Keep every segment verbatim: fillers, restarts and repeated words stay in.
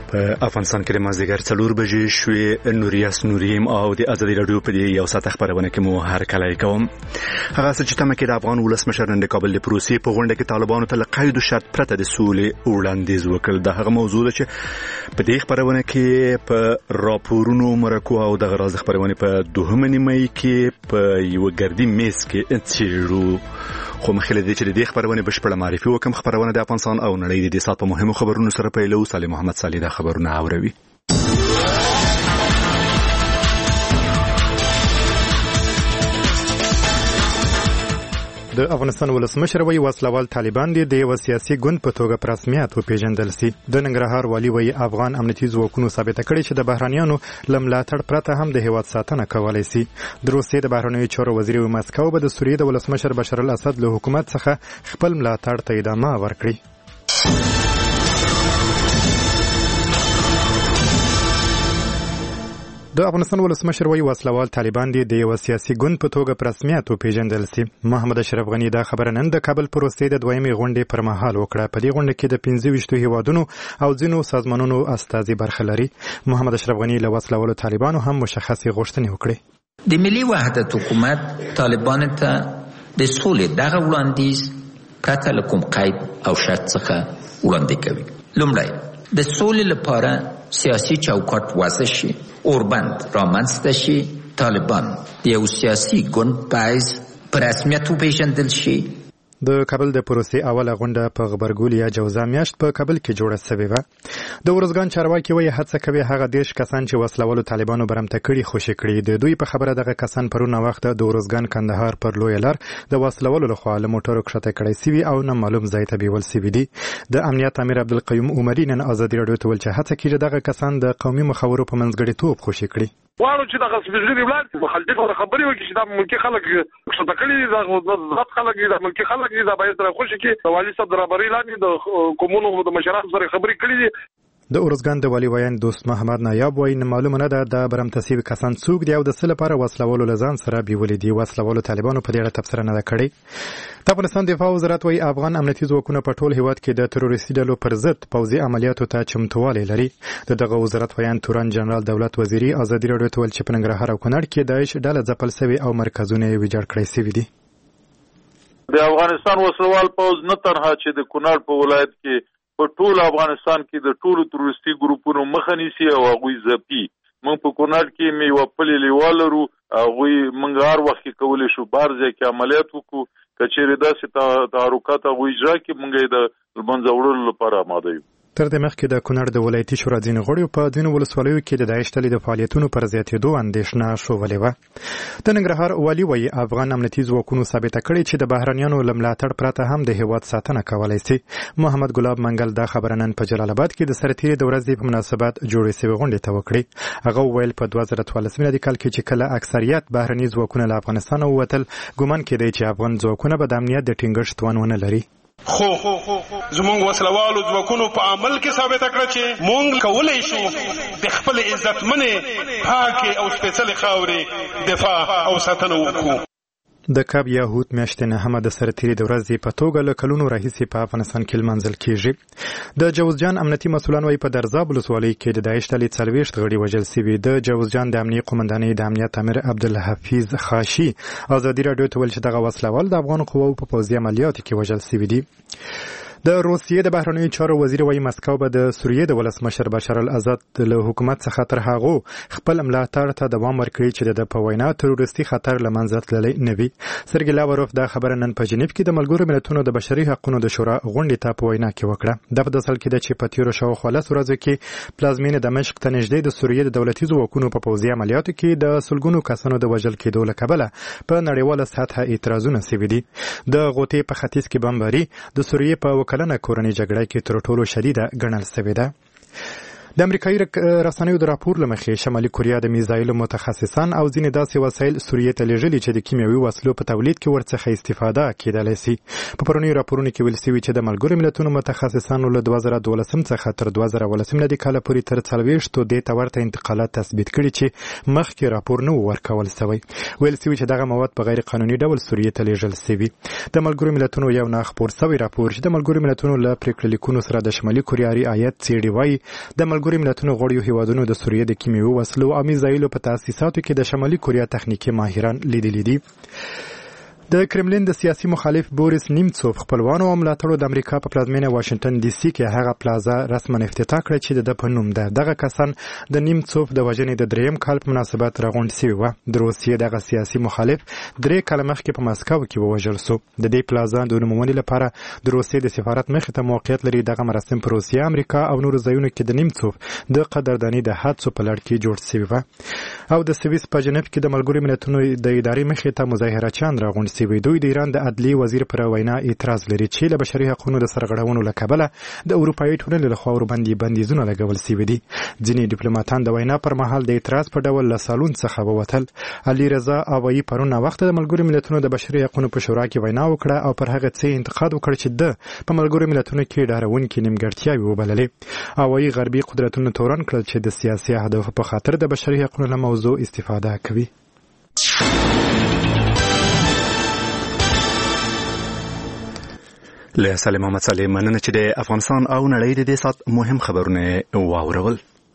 په افغانستان کې د مازدیګر څلور بجې شوې. نوریاس نوریم او د ازادي راډیو په دې یو ساعت خبرونه کې مو هر کله کوم هغه څه چې تمه کې د افغان ولسمشر نن د کابل د پروسې په غونډه کې طالبانو ته قید او شرط پرته د سولې وړاندیز وکړ. د هغه موضوع ده چې په دې خبرونه کې په راپورونو مرکو او د غراز خبرونه په دوهمه نیمه کې په یو ګردی میز کې څیړو. خو مخکې د دې چې د خبرونه بشپړه معرفي وکم خبرونه د افغانستان او نړۍ د سات په مهمو خبرونو سره پیلو. صالح محمد صالح د خبرونه اوروي. د افغانستان ولسمشر وی وسلوال طالبان دي د یو سیاسي ګوند په توګه په رسمیت وپیژندل سي. د ننګرهار والي وی افغان امنیتي ځواکونو ثابته کړې چې د بهرانيانو لملاتړ پرته هم د هیواد ساتنه کولای سي. د روسیې د بهرنیو چارو وزیر مسکو به د سوریې د ولسمشر بشار الاسد له حکومت څخه خپل ملاتړ ته ادامه ورکړي. د افغانستان ولسمشر وی وسلوال طالبان دي د یو سیاسي ګوند په توګه په رسمیت وپیژندل سي. محمد اشرف غنی دا خبره نن د کابل پروسې د دویمې غونډې پر مهال وکړه. په دې غونډه کې د پنځه ویشت هیوادونو او ځینو سازمانونو استازي برخه لري. محمد اشرف غنی له وسلوالو طالبانو هم مشخصې غوښتنې وکړې. د ملي وحدت حکومت طالبان ته د سولې دغه وړاندیز پرته له کوم قید او شرط څخه وړاندې کوي. لومړی د سولې لپاره سیاسي چوکاټ وضع شي، اوربند رامنځته شي، طالبان د یو سیاسي ګوند په حیث په رسمیت وپیژندل شي. د کابل د پروسې اوله غونډه په غبرګول یا جوزا میاشت په کابل کې جوړه شوې وه. د ورزګان چارواکي وایي هڅه کوي هغه دیش کسان چې وسلوالو طالبانو برمته کړي خوشي کړي. د دوی په خبره دغه کسان پرونه وخت د ورزګان کندهار پر لوی لار د وسلوالو لخوا له موټرو کښته کړی سوي او نه معلوم ځای ته بیول سوي دي. د امنیت امیر عبدالقیوم عمري نن ازادي راډیو ته ویل چې هڅه کوي دغه کسان د قومي مخاورو په منځګړیتوب خوشي کړي. وانه چې د غسبجري ولادت مخالفت او خبري وکړي چې د ملکی خلک څه تکلی د ذات خلک د ملکی خلک د باید سره خوشي کې والي صاحب درباري لاندې د کومونو د مشرانو سره خبري کړي دي. د اورزګان د والي ویان دوست محمد نایاب وایي معلومه نه ده د برمتسیب کسان څوک دی او د څه لپاره وسلوالو لزان سره بیولې دي. وسلوالو طالبانو په دې اړه تبصره نه ده کړې. د افغانستان دفاع وزارت وایي افغان امنیتي ځواکونه په ټول هیواد کې د تروریستي ډلو پر ضد پوځي عملیاتو ته چمتووالی لري. د دغه وزارت ویان تورن جنرال دولت وزیري ازادي راډیو ته ویل چې په ننګرهار او کونړ کې داعش ډله ځپل سوي او مرکزونه یې ویجاړ کړی سوي دي. د افغانستان وسلوال پوځ نه تنها چې د کونړ په ولایت کې په ټول افغانستان کې د ټولو تروریستي ګروپونو مخه نیسي او هغوی ځپي. موږ په کونړ کې مې یوه پلې لیوال لرو، هغوی موږ هر وخت کې کولی شو بهر ځای کې عملیات وکړو. که چېرې داسې تحرکات هغوی اجرا کړي موږ یې د منځه وړلو لپاره آماده یو. تر دې مخکې د کونړ د ولایتي شورا ځینې غړیو په ځینو ولسوالیو کې د داعش ډلې د فعالیتونو پر زیاتېدو اندېښنه شوولې وه. د ننګرهار والي وایي افغان امنیتي ځواکونو ثابته کړې چې د بهرنیانو له ملاتړ پرته هم د هیواد ساتنه کولی سي. محمد ګلاب منګل دا خبره نن په جلال آباد کې د سرتیري د ورځې په مناسبت جوړې سوې غونډې ته وکړې. هغه وویل په دوه زره څوارلس میلادي کال کې چې کله اکثریت بهرني ځواکونه له افغانستانه ووتل ګمان کېدی چې افغان ځواکونه به د امنیت د ټینګښت توان ونه لري. خو زمونږ وسلوالو ځواکونو په عمل کې ثابته کړه چې مونږ کولی شو د خپل عزتمنې پاکې او سپېڅلې خاورې دفاع او ساتنه وکړو. د کاب یاهود میاشتې نهمه د سرتیري د ورځې په توګه له کلونو راهیسې په افغانستان کې لمانځل کیږي. د جوزجان امنیتي مسؤلان وایي په درزاب ولسوالۍ کې د داعش ډلې څلوېښت غړي وژل سوي. د جوزجان د امنیې قومندانۍ د امنیت امیر عبدالحفیظ خاشي ازادي راډیو ته ویل چې دغه وسلوال د افغان قواو په پوځي عملیاتو کې وژل سوي دي. د روسیې د بهرنیو چارو وزیر وایي مسکو به د سوریې د ولسمشر بشار الاسد له حکومت څخه تر هغو خپل ملاتړ ته دوام ورکړي چې د په وینا تروریستي خطر له منځه تللی نه وي. سرګی لاوروف دا خبره نن په جنیف کې د ملګرو ملتونو د بشري حقوقو د شورا غونډې ته په وینا کې وکړه. د په داسل کې د چې په تیرو شاوخوا لس ورځو کې پلازمینې دمشق ته نږدې د سوریې د دولتي ځواکونو په پوځي عملیاتو کې د سلګونو کسانو د وژل کېدو له کبله په نړیواله سطحه اعتراضونه سوي دي. د غوټې په ختیځ کې بمباري د سوریې په وکلنه کورنۍ جګړه کې تر ټولو شدیده ګڼل شوې ده. د امریکایي رسنیو د راپور له مخې شمالي کوریا د میزایلو متخصصان او ځینې داسې وسایل سوریې ته لیږلي چې د کیمیاوي وسلو په تولید کې ورڅخه استفاده کېدلی سي. په پرونیو راپورونو کې ویل سوي چې د ملګرو ملتونو متخصصانو له دوه زره دولسم څخه تر دوه زره اوولسم میلادي کاله پورې تر څلوېښتو دې ته ورته انتقالات تثبیت کړي چې مخکې راپور نه و ورکول سوی. ویل سوي چې دغه مواد په غیر قانوني ډول سوریې ته لیږل سوي. د ملګرو ملتونو یو نه خپور سوی راپور چې د ملګرو ملتونو له پریکړه لیکونو سره د شمالي کوریا رعایت څېړي وایي د ملګرو ملتونو غړیو هیوادونو د سوریې د کیمیاوي وسلو او میزایلو په تاسیساتو کې د شمالي کوریا تخنیکی ماهران لیدلي دي. د کرملین د سیاسي مخالف بوریس نیمڅوف خپلوانو او ملاتړو د امریکا په پلازمینه واشنگټن ډي سي کې هغه پلازا رسماً افتتاح کړه چې د په نوم ده. دغه کسان د نیمڅوف د وژنې د دریم کال په مناسبت راغونډ شوي وو. د روسیې دغه سیاسي مخالف درې کاله مخکې په مسکو کې ووژل شو. د دې پلازا د نومونې لپاره د روسیې د سفارت مخې ته موقعیت لري. دغه مراسم په روسیه، امریکا او نورو ځایونو کې د نیمڅوف د قدردانۍ د حادثو په لړ کې جوړ شوي وو. او د سویس په جنیف کې د ملګرو ملتونو د ادارې مخې ته مظاهرچیان راغونډ شوي. دوی د ایران د عدلي وزیر پر وینا اعتراض لري چې له بشري حقوقو د سرغړونو له کبله د اروپایي ټولنې لخوا ورباندې بندیزونه لګول شوي دي. ځینې ډیپلوماټان د وینا پر مهال د اعتراض په ډول له سالون څخه ووتل. علي رضا اوایي پرون وخت د ملګرو ملتونو د بشري حقوقو په شورا کې وینا وکړه او پر هغه څه انتقاد وکړ چې د په ملګرو ملتونو کې ډارونکې نیمګړتیاوې وبللې. اوایي غربي قدرتونو تورن کړل چې د سیاسي اهدافو په خاطر د بشري حقوقو له موضوع استفاده کوي. له سلام محمد سلیم مننه چې د افغانستان او نړۍ د دې سات مهم خبرونه واورول.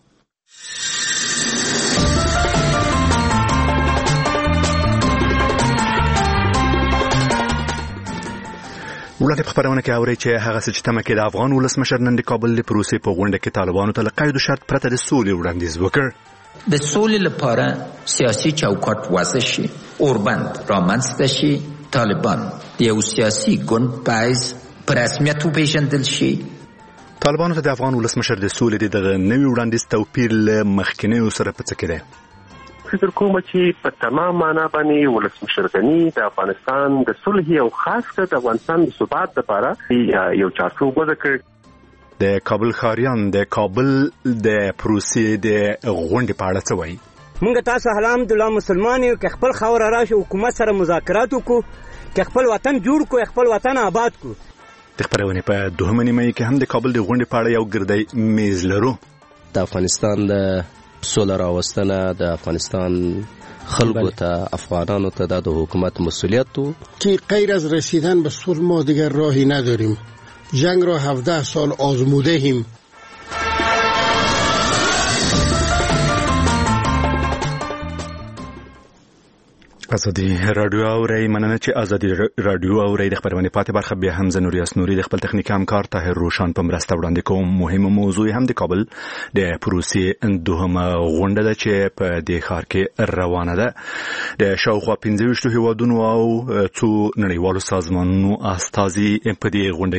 وړاندې په خبرونه کې اوري چې هغه څه چې تمه کې د افغان ولسمشر نن د کابل د پروسې په غونډه کې طالبانو ته له قید و شرط پرته د سولې وړاندیز وکړ. د سولې لپاره سیاسي چوکاټ وضع شي، اوربند رامنځته شي، طالبان د یو سیاسي ګوند په حیث په رسمیت وپېژندل شي. طالبانو ته د افغان ولسمشر د سولې د دغه نوي وړاندیز توپیر له مخکینیو سره په څه کې دی؟ فکر کوم چې په تمام معنا باندې ولسمشر غني د افغانستان د صلح او خاص کر د افغانستان د ثبات لپاره یو چارچوب وضع کړ. د کابل ښاریان د کابل د پروسې د غونډې په اړه څه وایي؟ موږ تاسو الحمدلله مسلمان یو که خپل خاوره راشي حکومت سره مذاکرات وکړو، که خپل وطن جوړ کړو، خپل وطن آباد کړو. د خبرونې په دوهمه نیمه کې هم د کابل د غونډې په اړه یو ګردی میز لرو. د افغانستان د سوله راوستنه د افغانستان خلکو ته، افغانانو ته د حکومت مسئولیت و که غیر از رسیدن به صلح ما دیگر راهی نداریم. جنگ را هفده سال آزموده ایم. ازادي رادیو اوري مننه چې ازادي رادیو اوري د خبرونه پاتې برخه به هم زنوري اسنوري د خپل تخنیکی همکار طاهر روشن په مرسته وړاندې کوم. مهمه موضوع هم د کابل د پروسې دوهمه غونډه ده چې په دې ښار کې روانه ده. د شاوخوا پنځه ویشت هیوادونو او څو نړیوالو سازمانونو استازي په دې غونډه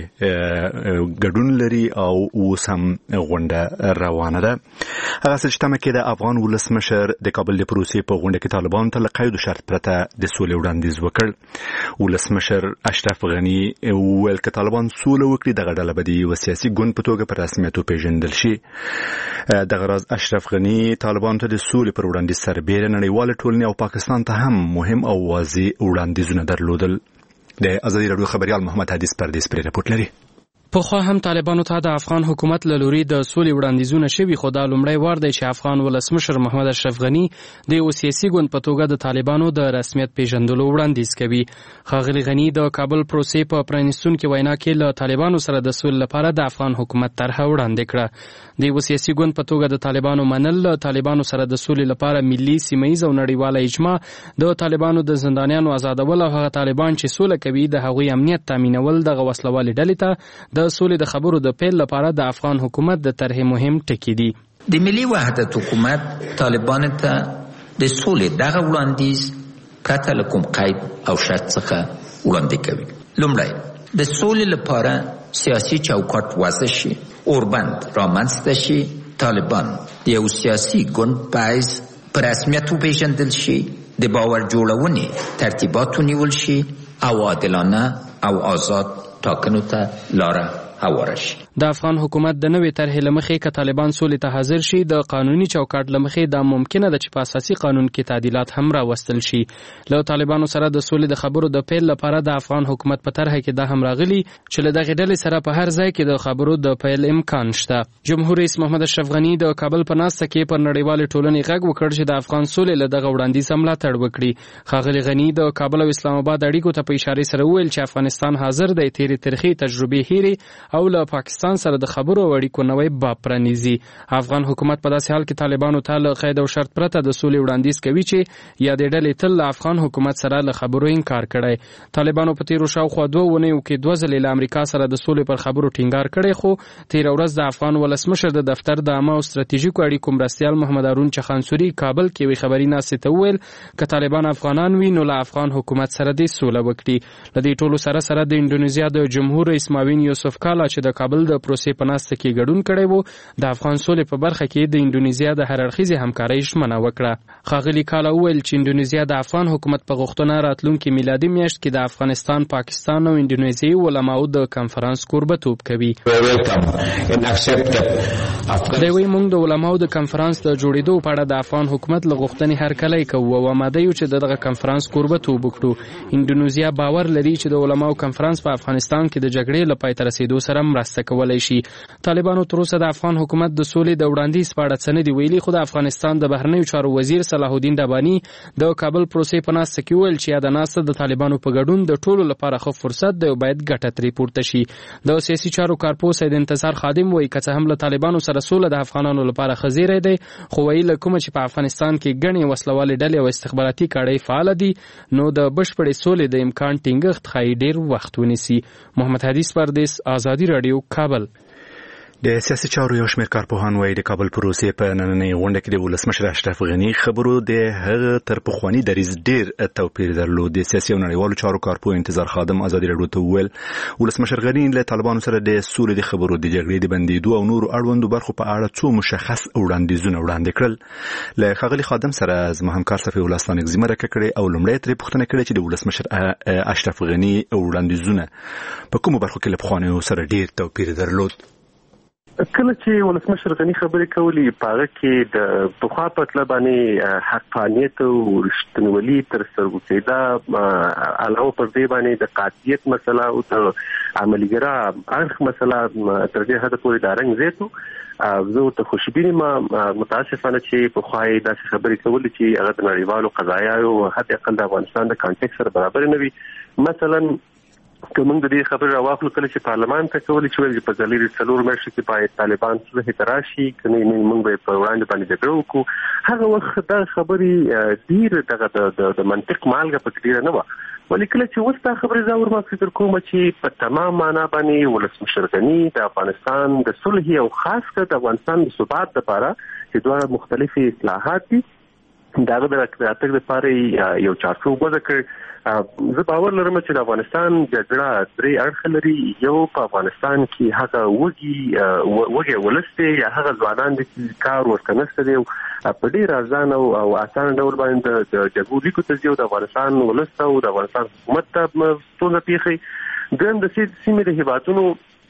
کې ګډون لري او اوس هم غونډه روانه ده. هغه څه چې تمه کې د افغان ولسمشر د کابل د پروسې په غونډه کې طالبان ته له قید و شرط پرته د سولې وړاندیز وکړ. ولسمشر اشرف غني وویل که طالبان سوله وکړي دغه ډله به د یوه سیاسي ګوند په توګه په رسمیت وپېژندل شي. دغه راز اشرف غني طالبانو ته د سولې پر وړاندیز سربېره نړیواله ټولنې او پاکستان ته هم مهم او واضح وړاندیزونه درلودل. د ازادي راډیو خبريال محمد حدیث پردیس پرې رپورټ لري. پخوا هم طالبانو ته د افغان حکومت له لوري د سولې وړاندیزونه شوي، خو دا لومړی وار دی چې افغان ولسمشر محمد اشرف غني د یو سیاسي ګوند په توګه د طالبانو د رسمیت پیژندلو وړاندیز کوي. ښاغلي غني د کابل پروسې په پرانیستونکې وینا کې له طالبانو سره د سولې لپاره د افغان حکومت طرحه وړاندې کړه. د یو سیاسي ګوند په توګه د طالبانو منل له طالبانو سره د سولې لپاره ملي، سیمهیز او نړیواله اجماع، د طالبانو د زندانیانو آزادول او هغه طالبان چې سوله کوي د هغوی امنیت تامینول دغه وسلوالې ډلې ته د سولې د خبرو د پیل لپاره د افغان حکومت د طرحې مهم ټکي دي. د ملي وحدت حکومت طالبان ته د سولې دغه وړاندیز پرته له کوم قید او شرط څخه وړاندې کوي. لومړی د سولې لپاره سیاسي چوکاټ وضع شي، اوربند رامنځته شي، طالبان د یو سیاسي ګوند په حیث په رسمیت وپېژندل شي، د باور جوړونې ترتیبات ونیول شي او عادلانه او آزاد ټاکنو ته لاره هواره شي. د افغان حکومت د نوې طرحې له مخې که طالبان سولې ته حاضر شي، د قانوني چوکاټ له مخې دا ممکنه ده چې په اساسي قانون کې تعدیلات هم راوستل شي. له طالبانو سره د سولې د خبرو د پیل لپاره د افغان حکومت په طرحه کې دا هم راغلي چې له دغې ډلې سره په هر ځای کې د خبرو د پیل امکان شته. جمهور رئیس محمد اشرف غني د کابل په ناسته کې پر نړیوالې ټولنې غږ وکړ چې د افغان سولې له دغه وړاندیز ملاتړ وکړي. ښاغلي غني د کابل او اسلام آباد اړیکو ته په اشارې سره وویل چې افغانستان حاضر دی تیرې ترخې تجربې هېرې او له پاکستان افغانستان سره د خبرو او اړیکو نوې باب پرانیزي. افغان حکومت په داسې حال کې طالبانو ته له قید او شرط پرته د سولې وړاندیز کوي چې یا د ډلې تل له افغان حکومت سره له خبرو انکار کړی. طالبانو په تیرو شاوخوا دوه اونیو کې دوه ځلې له امریکا سره د سولې پر خبرو ټینګار کړی، خو تیره ورځ د افغان ولسمشر د دفتر د عامه او ستراتیژیکو اړیکو مرستیال محمد هارون چخانسوري کابل کې یوې خبري ناستې ته وویل که طالبان افغانان وي نو له افغان حکومت سره دې سوله وکړي. له دې ټولو سره سره د انډونیزیا د جمهور رئیس ماوین یوسف کالا چې د کابل د پروسې په ناسته کې ګډون کړی و د افغان سولې په برخه کې د انډونیزیا د هر اړخیزې همکارۍ ژمنه وکړه. ښاغلي کالا وویل چې انډونیزیا د افغان حکومت په غوښتنه راتلونکي میلادي میاشت کې د افغانستان، پاکستان او انډونیزیایي علماو د کنفرانس کوربتوب کوي. دوی موږ د علماو د کنفرانس د جوړېدو په اړه د افغان حکومت له غوښتنې هرکلی کوو او آماده یو چې دغه کنفرانس کوربتوب وکړو. انډونیزیا باور لري چې د علماو کنفرانس په افغانستان کې د جګړې له پای ته رسیدو سره مرسته کولی شي. طالبانو تر اوسه د افغان حکومت د سولې د وړاندیز په اړه څه نه دي ویلي، خو د افغانستان د بهرنیو چارو وزیر صلاح الدین دبانی د کابل پروسې په ناسته کې وویل چې دا ناسته د طالبانو په ګډون د ټولو لپاره ښه فرصت دی او باید ګټه ترې پورته شي. د سیاسي چارو کارپوه سید انتصار خادم وایي که څه هم له طالبانو سره سوله د افغانانو لپاره ښه زیری دی، خو وایي له کومه چې په افغانستان کې ګڼې وسلوالې ډلې او استخباراتي کړۍ فعاله دي نو د بشپړې سولې د امکان ټینګښت ښایي ډېر وخت ونیسي. محمد حدیث پردیس، آزادي راډیو، کابل. د سیاسي چارو یو شمېر کارپوهان وایي د کابل پروسې په نننۍ غونډه کې د ولسمشر اشرف غني خبرو د هغه تر پخواني دریځ ډېر توپیر درلود. د سیاسي او نړیوالو چارو کارپوه انتظار خادم آزادي راډیو ته وویل ولسمشر غني له طالبانو سره د سولې د خبرو، د جګړې د بندېدو او نورو اړوندو برخو په اړه څو مشخص وړاندیزونه وړاندې کړل. له ښاغلي خادم سره زما همکار صفي الله ستانکزي مرکه کړې او لومړی ترې پوښتنه کړې چې د ولسمشر اشرف غني وړاندیزونه په کومو برخو کې له پخوانیو سره ډېر توپیر درلود. کله چې ولسمشر غني خبرې کولې په هغه کې د پخوا په اطلاع باندې حقانیت او رښتینولي تر سترګو کېده، علاوه پر دې باندې د قاطعیت مسله او د عمليګرا اړخ مسله تر دې حد پورې د رنګ زیاتو. زه ته خوشبینه ما متاسفانه چې په خوای داسې خبرې کولې چې هغه د نړیوالو قضایاو حتی اقل د افغانستان د کانټیکس سره برابر نه وي. مثلا که موږ د دې خبرې راواخلو کله چې پارلمان ته کولې چې ویل چې په ځلې څلور میاشتو کې باید طالبان څخه تراشي کنه موږ به په وړاندې باندې جګړه وکړو. هغه وخت دا خبرې ډیر دغه د منطق مالګه پکې ډیر نه و، ولې کله چې اوس دا خبرې زه ورما فکر کوم چې په تمام معنا باندې ولسمشر غني د افغانستان د صلح او خاص کر د افغانستان د ثبات لپاره چې دوه مختلفي اصلاحات دي داغه د راتګ لپاره یو چارچوب وضع کړ. زه باور لرم چې د افغانستان جګړه درې اړخ لري. یو په افغانستان کې هغه وږي وږي ولسته یا هغه ځوانان چې کار ورکنهسته دي په ډیر ارزان او اسان ډول باندې د جګړو لیکو ته د افغانستان ولسته او د افغانستان حکومت ته ټول پیخي ګند د سیمې د هیوادونو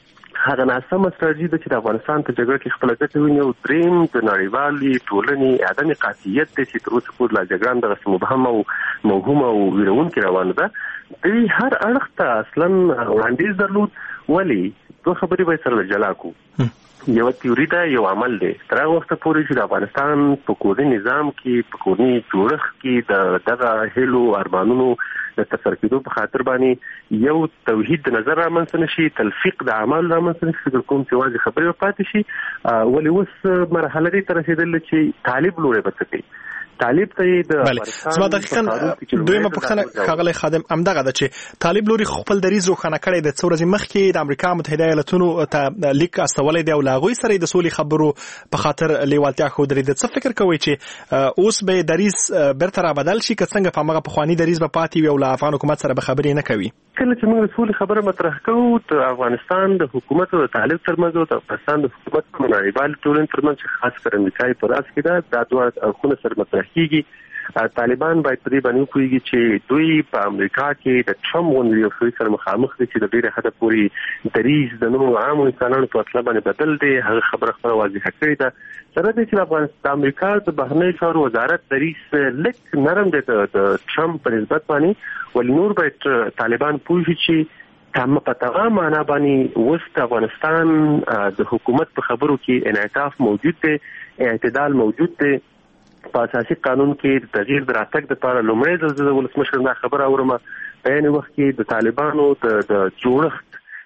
هغه ناسمه ستراتیژي ده چې د افغانستان په جګړه کې خپل ګټه ویني او دریم د نړیوالې ټولنې عدم قاطعیت دی چې تر اوسه پورې لا جګړه دغه مبهم او موهوم او ویرونکې روانه ده. دوی هر اړخ ته اصلا وړاندیز درلود، ولی دوه خبرې به سره جلا کو. یو تیوري ده یو عمل دی. تر هغه وخت پورې چې د افغانستان په کورني نظام کې په کورني جوړښت کې د دغه هلو ارمانونو د تفسیر کېدو په خاطر باندې یو توحید د نظر رامنځته نشي، تلفیق د اعمال رامنځته نشي، فکر کوم چې واځي خبرې پاتې شي. ولې اوس مرحله دې تر رسیدل چې طالب لوري بچي طالب ته د افغانستان زما دقیقاً دویمه پوښتنه ښاغلی خادم همدغه ده چې طالب لوري خپل دریځ روښانه کړی د څو ورځې مخکې د امریکا متحده ایالاتونو ته لیک استولی دی او له هغوی سره د سولې خبرو په خاطر لیوالتیا ښودلې ده. څه فکر کوئ چې اوس به دریځ بیرته رابدل شي که څنګه په همغه پخواني دریځ به پاتې وي او له افغان حکومت سره به خبرې نه کوي؟ کله چې موږ سولې خبره مطرح کوو د افغانستان د حکومت او د طالب ترمنځ او د افغانستان د حکومت او نړیوال ټولنې ترمنځ خاص کر امریکایي په راس کې ده دا دوه اړخونه سره مطرح کیږي. طالبان باید په دې باندې وکړي چې دوی په امریکا کې د ټرمپ غونډې یو څه سره مخامخ دي چې د ډیره حد پورې دریځ د نورو عامو انسانانو په اطلاع باندې بدل دی. هغه خبره خبره واضحه کړې ده سره د چې افغانستان امریکا د بهرنیو چارو وزارت دریځ لک نرم دی د ټرمپ په نسبت باندې، ولې نور باید طالبان پوه شي چې تم په تمام معنا باندې اوس د افغانستان د حکومت په خبرو کې انعطاف موجود دی، اعتدال موجود دی. په اساسي قانون کې تغییر دراتک د لپاره لومړی د ولسمشر نه خبره اورم په یوه وخت کې د طالبانو د جوړښت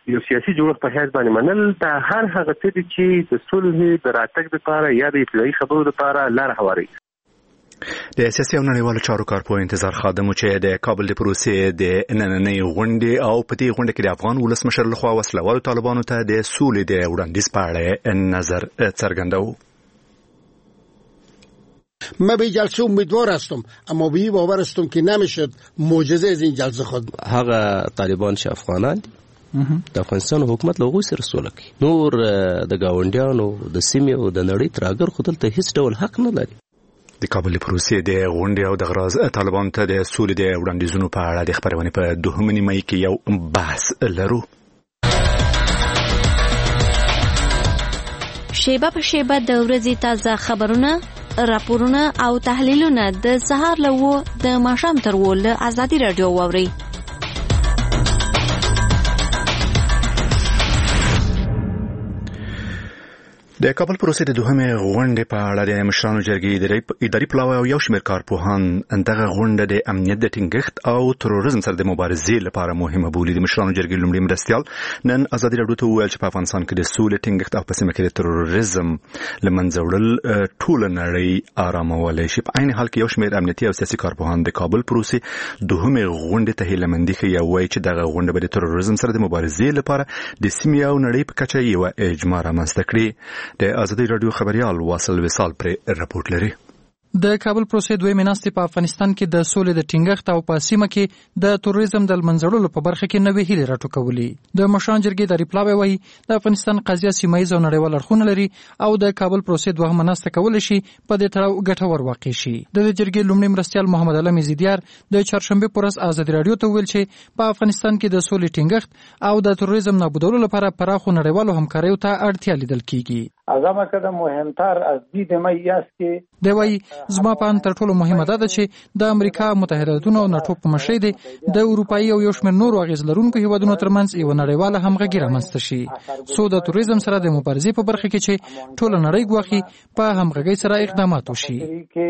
یو سیاسي جوړښت په حیث باندې منل دا هر هغه څه چې د صلح د راتګ لپاره یا د ابتدایي خبرو لپاره لار هواري. د سیاسي او نړیوالو چارو کارپوه انتظار خادم چې د کابل د پروسې د نننۍ غونډې او په دې غونډه کې د افغان ولسمشر لخوا وسلوالو طالبانو ته د سولې د وړاندیز په اړه نظر څرګنداوه. من به جلسه امیدوار هستم اما به این باور هستم که نمیشد معجزه از این جلسه خود. هغه طالبان چې افغانان د افغانستان حکومت له غوښتنې سره سوله کوي. نور د گاونډیانو د سیمې او د نړۍ ترګر خو دلته هیڅ ډول حق نه لري. د کابل پروسې د غونډې او د غراز طالبان ته د سولې د وړاندیزونو په اړه د خبرونې په دوهمه نیمه کې یو بحث لرو. شیبه په شیبه د ورځې تازه خبرونه، راپورونه او تحلیلونه د سهار له و د ماښام تر و له ازادي رادیو واوري. د کابل پروسې د دوهمه غونډې په اړه د مشرانو جرګې اداري پلاوی او یو شمېر کارپوهان دغه غونډه د امنیت د ټینګښت او تروریزم سره د مبارزې لپاره مهمه بولي. د مشرانو جرګې لومړي مرستیال نن ازادي رادیو ته وویل چې په افغانستان کې د سولې ټینګښت او په سیمه کې د تروریزم له منځه وړل ټوله نړۍ ارامولی شي. په عین حال کې یو شمېر امنیتي او سیاسي کارپوهان د کابل پروسې دوهمه غونډې ته هیلهمندي ښیي او وایي چې دغه غونډه به د تروریزم سره د مبارزې لپاره د سیمې او نړۍ په کچه یوه اجماع رامنځته کړي. د ازادي رادیو خبريال واصل وصال پر رپورټ لري. د کابل پروسې دوی مناستې په افغانستان کې د سولې د ټینګښت او په سیمه کې د تروریزم د منځړلو په برخه کې نوې هیلې راټوکولې. د مشران جرګې د ریپلاوی وایي د افغانستان قضیه سیمایي او نړیوال اړخونه لري او د کابل پروسې دوه مناسته کول شي په دې تړاو ګټور واقع شي. د جرګې لومړي مرستیال محمد علي زیدیار د چهارشنبه پورس ازادي رادیو ته ویل چې په افغانستان کې د سولې ټینګښت او د تروریزم نابودولو لپاره پراخو نړیوالو همکاریو ته اړتیا لیدل کیږي. اعظم کده مهمتر از دید ما است که دی وایي زما په ان تر ټولو مهمه ده چې د امریکا متحده ایالاتونو او ناتو په مشرۍ دی د اروپאי او یو شمېر نورو اغیز لرونکو هیوادونو ترمنځ یو نړیواله همغږي رامنځته شي څو د تروریزم سره د مبارزې په برخه کې چې ټوله نړۍ ګواښي په همغږۍ سره اقدامات وشي.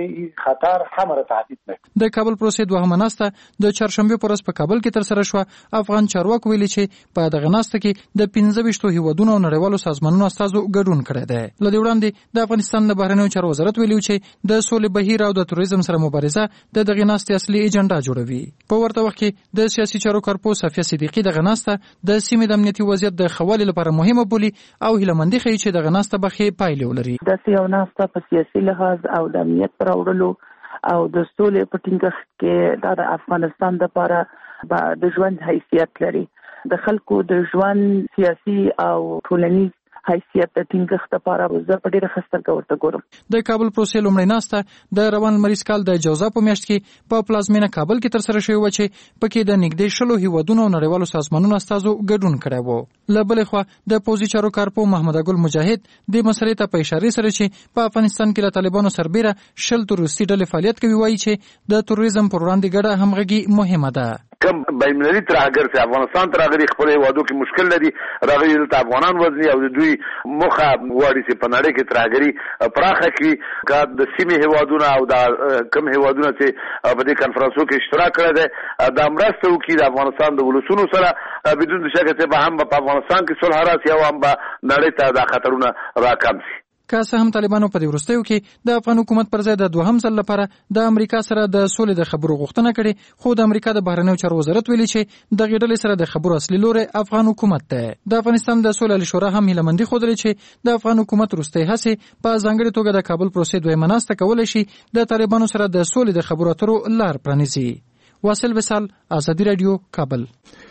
خطر هم را تهدید نکړي. د کابل پروسې دوهمه ناسته د چهارشنبه پورس په کابل کې تر سره شو. افغان چارواکو ویلي چې په دغه ناسته کې د پنځه ویشتو هیوادونو او نړیوالو سازمانونو استازو ګډون کړی دی. لدې وړاندې د افغانستان د بهرنیو چارو وزارت ویلي چې د سولې بهیر او د تروریزم سره مبارزه د دغه ناستې اصلي اجنډا جوړوي. په ورته وخت کې د سیاسي چارو کارپوه صفیه صدیقی دغه ناسته د سیمې د امنیتي وضعیت د ښه والي لپاره مهمه بولي او هیلهمندي ښیي چې دغه ناسته به ښې پایلې ولري. داسې یو ناسته په سیاسي لحاظ او د امنیت پر راوړلو او د سولې په ټینګښت کې دا د افغانستان لپاره د ژوند حیثیت لري. د خلکو د ژوند سیاسي او ټولنیز حیثیت د ټینګښت لپاره زه په ډېره ښه سترګه ورته ګورم. د کابل پروسې لومړۍ ناسته د روان لمریز کال د جوزا په میاشت کې په پلازمینه کابل کې ترسره شوې وه چې پکې د نږدې شلو هیوادونو او نړیوالو سازمانونو استازو ګډون کړی و. له بلې خوا د پوځي چارو کارپوه محمد ګل مجاهد د مسلې ته په اشارې سره چې په افغانستان کې له طالبانو سربیره شل تروریستي ډلې فعالیت کوي وایي چې د تروریزم پر وړاندې ګډه همغږي مهمه ده. کم بینالمللي ترهګر چې افغانستان ته راغلي خپل هیوادو کې مشکل لري راغلي دلته افغانان وزني او د دوی مخه غواړي چې په نړۍ کې ترهګري پراخه کړي. که د سیمې هیوادونه او د کم هیوادونه چې په دې کنفرانسو کې اشتراک کړی دی دا مرسته وکړي د افغانستان د ولسونو سره بدون شک چې به هم په افغانستان کې صلح راسي او هم به نړۍ ته دا خطرونه راکم شي. که څه هم طالبانو په دې وروستیو کې د افغان حکومت پر ځای د دوهم ځل لپاره د امریکا سره د سولې د خبرو غوښتنه کړې خو د امریکا د بهرنیو چارو وزارت ویلي چې دغې ډلې سره د خبرو اصلي لوری افغان حکومت دی. د افغانستان د سولې شورا هم هیلهمندي ښودلې چې د افغان حکومت وروستۍ هڅې په ځانګړې توګه د کابل پروسې دویمه ناسته کولی شي د طالبانو سره د سولې د خبرو اترو لار پرانیزي. واصل وصال، ازادي رادیو، کابل.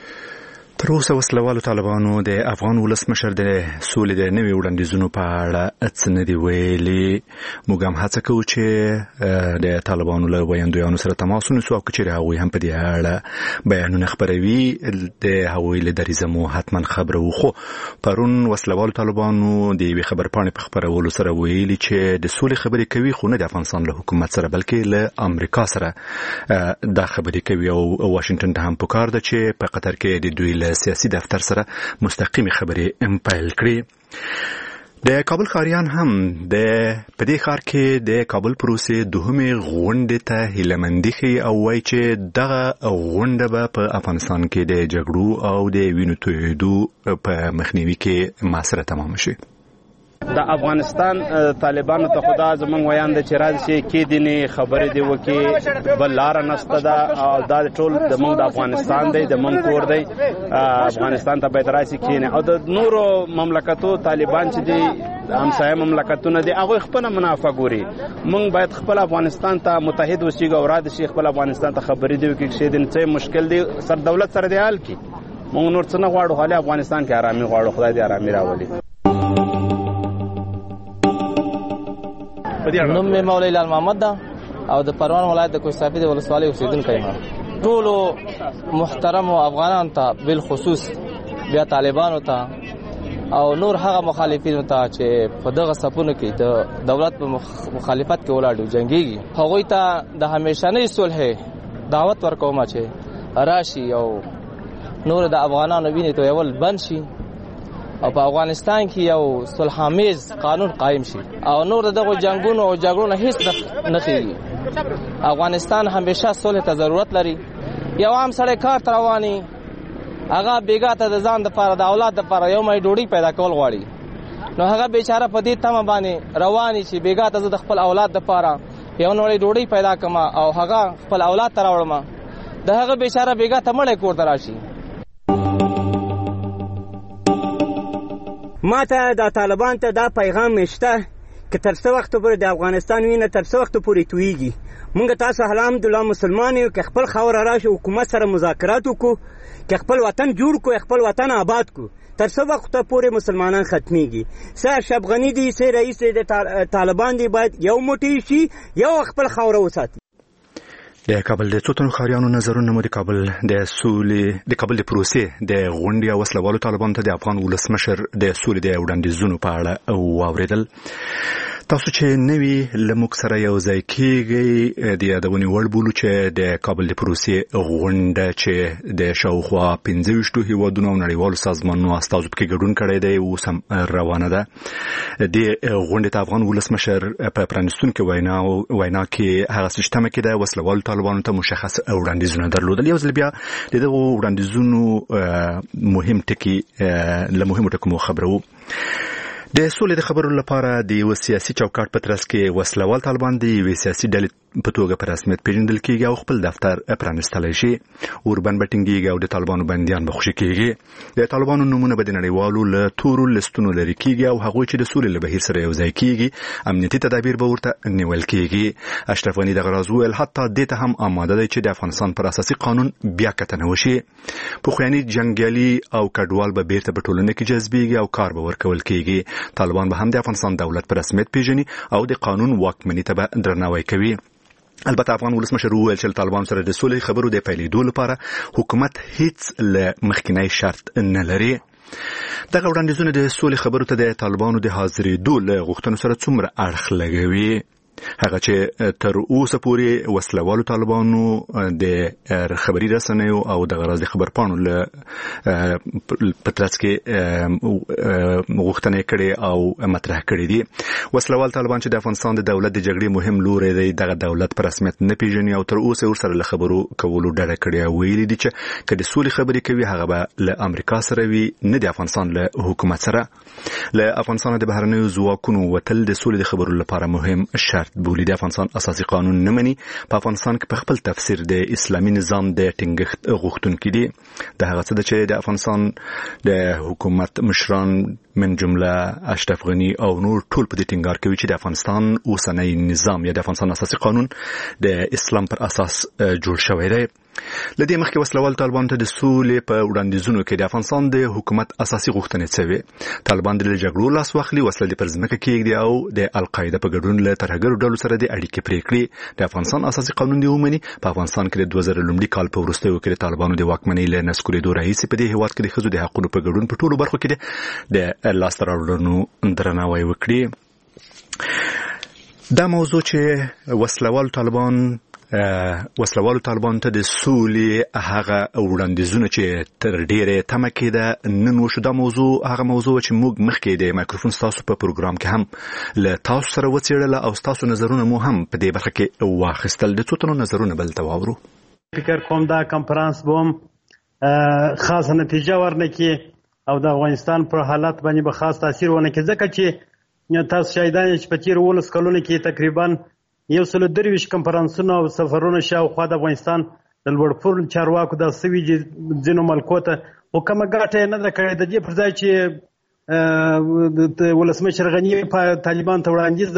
تر اوسه وسلوالو طالبانو د افغان ولسمشر د سولې د نوي وړاندیزونو په اړه څه نه دي ویلي. موږ هم هڅه کوو چې د طالبانو له ویاندویانو سره تماس ونیسو او که چیرې هغوی هم په دې اړه بیانونه خپروي د هغوی له دریځه مو حتما خبرو. خو پرون وسلوالو طالبانو د یوې خبرپاڼې په خپرولو سره ویلي چې د سولې خبرې کوي خو نه د افغانستان له حکومت سره بلکې له امریکا سره دا خبرې کوي او واشنگټن ته هم پکار ده چې په قطر کې د دوی سیاسي دفتر سره مستقیمي خبرې امپایل کړي. د کابل ښاریان هم د په دې ښار کې د کابل پروسې دوهمې غونډې ته هیلهمندي ښیي او وایي چې دغه غونډه به په افغانستان کې د جګړو او د وینو تویېدو په مخنیوي کې مؤثره تمامه شي. د افغانستان طالبانو ته خدا زمونږ ویان د چې راځي کې دیني خبرې دی وکي بل لار نشته ده او دا ټول د موږ د افغانستان دی د موږ کور دی افغانستان ته باید راشي کینه او د نورو مملکتو طالبان چې دی همسایه مملکتونه دي هغه خپل منافع ګوري. موږ باید خپل افغانستان ته متحد اوسېږو او را د شي خپل افغانستان ته خبرې دی وکي چې دین څه مشکل دی سر دولت سره دی حل کی موږ نور څه نه غواړو خالي افغانستان کې آرامي غواړو خدای دې آرامي راولي. نوم می مولوی لال محمد دا او د پروان ولایت د کوهستافي د ولسوالۍ اوسیدونکی یم. ټولو محترم افغانانو ته بالخصوص بیا طالبانو ته او نور هغه مخالفینو ته چې په دغه صفونو کې د دولت په مخالفت کې ولاړ جنگيږي هغوی ته د همیشنۍ صلح دعوت ورکوم چې راشي او نور د افغانانو وینې تویول بند شي او په افغانستان کې یو صلح‌آمیز قانون قائم شي او نور دغه جنگونو او جګړو نه هیڅ نه کیږي. افغانستان همیشه صلح ته ضرورت لري. یو عام سړی کار ته رواني هغه بیګا ته د ځان دپاره د اولاد دپاره یو مای ډوډۍ پیدا کول غواړي نو هغه بیچاره په دې تمه باندې رواني چې بیګا ته زه د خپل اولاد دپاره یو نوړی ډوډۍ پیدا کړم او هغه خپل اولاد ته راوړم د هغه بیچاره بیګا ته مړی کور ته راشي. ما ته د طالبان ته دا پیغام مشته که تر څه وخت پورې د افغانستان وینه تر څه وخت پورې تویږي موږ تاسو الحمدلله مسلمان یو که خپل خاوره راشي حکومت سره مذاکرات وکړو که خپل وطن جوړ کړو خپل وطن آباد کړو تر څه وخت پورې مسلمانان ختمیږي. څه اشرف غني دی څه رئیس د طالبان دی باید یو موټی شي یو خپل خاوره وساتي. د کابل د څو تنو ښاریانو نظرونه مو د کابل د سولې د کابل د پروسې د غونډې او وسلوالو طالبانو ته د افغان ولسمشر د سولې د وړاندیزونو په اړه واورېدل. تاسو چې نوی لموږ سره یو ځای کېږئ د یادونې وړ بولو چې د کابل د پروسې غونډه چې د شاوخوا پنځه ویشتو هیوادونو او نړیوالو سازمانونو استازو پکې ګډون کړی دی اوس هم روانه ده. د غونډې ته افغان ولسمشر په پرانیستونکې وینا وینا کې هغه څه چې تمه کېده وسلوالو طالبانو ته مشخص وړاندیزونه درلودل. یو ځل بیا د دغو وړاندیزونو مهم ټکي له مهمو ټکو مو خبرو. د سولې د خبرو لپاره د یو سیاسي چوکاټ په ترڅ کې وسلوال طالبان د یو سیاسي ډلې په توګه په رسمیت پیژندل کېږي او خپل دفتر پرانیستلی شي. اوربند به ټینګېږي او د طالبانو بندیان به خوشي کېږي. د طالبانو نومونه به د نړیوالو له تورو لستونو لرې کېږي او هغوی چې د سولې له بهیر سره یو ځای کېږي امنیتي تدابیر به ورته نیول کېږي. اشرف غني دغه راز وویل حتی دې ته هم آماده دی چې د افغانستان پر اساسي قانون بیا کتنه وشي. پخواني جنګیالي او کډوال به بیرته په ټولنه کې جذبېږي او کار به ورکول کېږي. طالبان به هم د افغانستان دولت په رسمیت پیژني او د قانون واکمنۍ ته به درناوی کوي. البته افغان ولسمشر وویل چې طالبان سره د سولې خبرو د پیلېدو لپاره حکومت هیڅ له مخکینی شرط نه لري. دغه وړاندیزونه د سولې خبرو ته د طالبانو د حاضرېدو له غوښتنو سره څومره اړخ لګوي هغه چې تر اوسه پورې وسلوالو طالبانو د خبري رسنیو او د غراض د خبرپاڼو له پترڅ کې غوښتنې کړي او مطرح کړي دي. وسلوال طالبان چې د افغانستان د دولت د جګړې مهم لوری دی دغه دولت پر رسمیت نه پیژني او تر اوسه ورسره له خبرو کولو ډډه کړې او ویلي دي چې که د سولې خبرې کوي هغه به له امریکا سره وي نه د افغانستان له حکومت سره. له افغانستان د بهرنیو ځواکونو وتل د سولې د خبرو لپاره مهم شرط بولی. د افغانستان اساسي قانون نه مني. په افغانستان کې په خپل تفسیر د اسلامي نظام د ټینګښت غوښتونکي دي. د هغه څه چې د افغانستان د حکومت مشران من جمله اشرف غني او نور ټول په دې ټینګار کوي چې د افغانستان اوسنی نظام یا د افغانستان اساسي قانون د اسلام پر اساس جوړ شوی دی. لدې مخکې وسلوال طالبان ته د سولې په وړاندیزونو کې د افغانستان د حکومت اساسي غوښتنې څه وې. طالبان د جګړو لاس واخلي وسله د پر ځمکه کېږدي او د القاعده په ګډون له ترهګرو ډلو سره د اړیکې پرې کړي. د افغانستان اساسي قانون دی ومني. په افغانستان کې د دوه زره لومړي کال په وروستیو کې د طالبانو د واکمنۍ له نسکورېدو راهیسې په دې هېواد کې د ښځو د حقونو په ګډون په ټولو برخو کې د لاسته راوړنو درناوی وکړي. دا موضوع چې وسلوال طالبان وسلوالو طالبانو ته د سولې هغه وړاندیزونه چې تر ډیره تمه کېده نن وشو. دا موضوع هغه موضوع چې موږ مخکې د مایکروفون ستاسو په پروګرام کې هم له تاسو سره وڅېړله او ستاسو نظرونه مو هم په دې برخه کې واخیستل. د څو تنو نظرونه بل ته واورو. فکر کوم دا کنفرانس بوم خاصه نتیجه ورنکړي او د افغانستان پر حالت باندې به خاص تاثیر ونه کړي، ځکه چې تاسو شاهدان چې په تیر ولس کلونو کې تقریبا یو سل درویش کنفرانسونه او سفرونه شاوخوا د افغانستان د لوړ چارواکو د سوي ځینو ملکو ته خو کومه ګټه نه ده کړې. د دې پر ځای چې د ولسمشر غني طالبان ته وړاندیز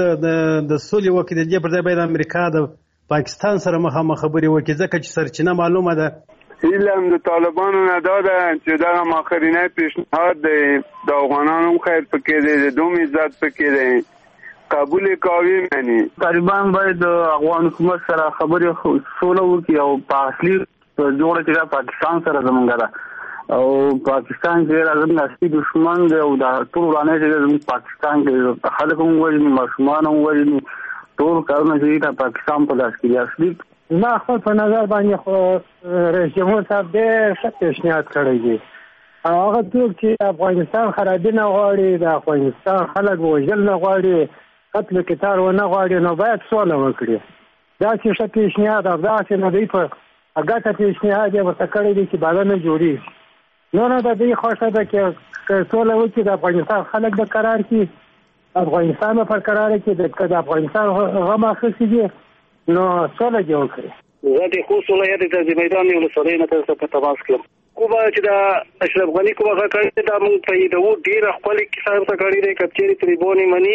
د سولې وکړي، د دې پر ځای باید امریکا د پاکستان سره مخامخ خبرې وکړي، ځکه چې سرچینه معلومه ده. علم د طالبانو نه داده چې دغه ماخرینه پیشنهاد دی د افغانانو خیر پکې دی، د دوم عزت پکې دی، قبول کوي. معنی طالبان باید د افغان حکومت سره خبرې سوله وکړي او په اصلي جوړه کې پاکستان سره زمونږ ده او پاکستان چې راځم اصلي دشمن دی او دا ټول ورانه چې زموږ پاکستان کې خلک هم وایي ماشومان هم وایي ټول کارونه چې د پاکستان په لاس کې دي. اصلي ما خپل په نظر باندې خو رئیس جمهور صاحب ډېر ښه پیشنهاد کړی دی او هغه څوک چې افغانستان خرابي نه غواړي، د افغانستان خلک وژل نه غواړي، قتل قتال ونه غواړي، نو باید سوله وکړي. داسې ښه پیشنهاد او داسې نه دی په ګټه پیشنهاد یې ورته کړی دی چې بالا نه جوړېږي. نو نه د دې خوښه ده چې سوله وکړي، د افغانستان خلک به قرار کړي، افغانستان به پر قرار کړي، د افغانستان غم اخیستي دي نو سوله جوړ کړي. زه د خوست ولایت د میدان ولسوالۍ نه تاسو ته تماس کړم. کومه چې د اشرف غني کومه کړی دا موږ تاییدوو، ډېره ښکلې کیسه ورته کړې ده. که چېرې تریبونې مني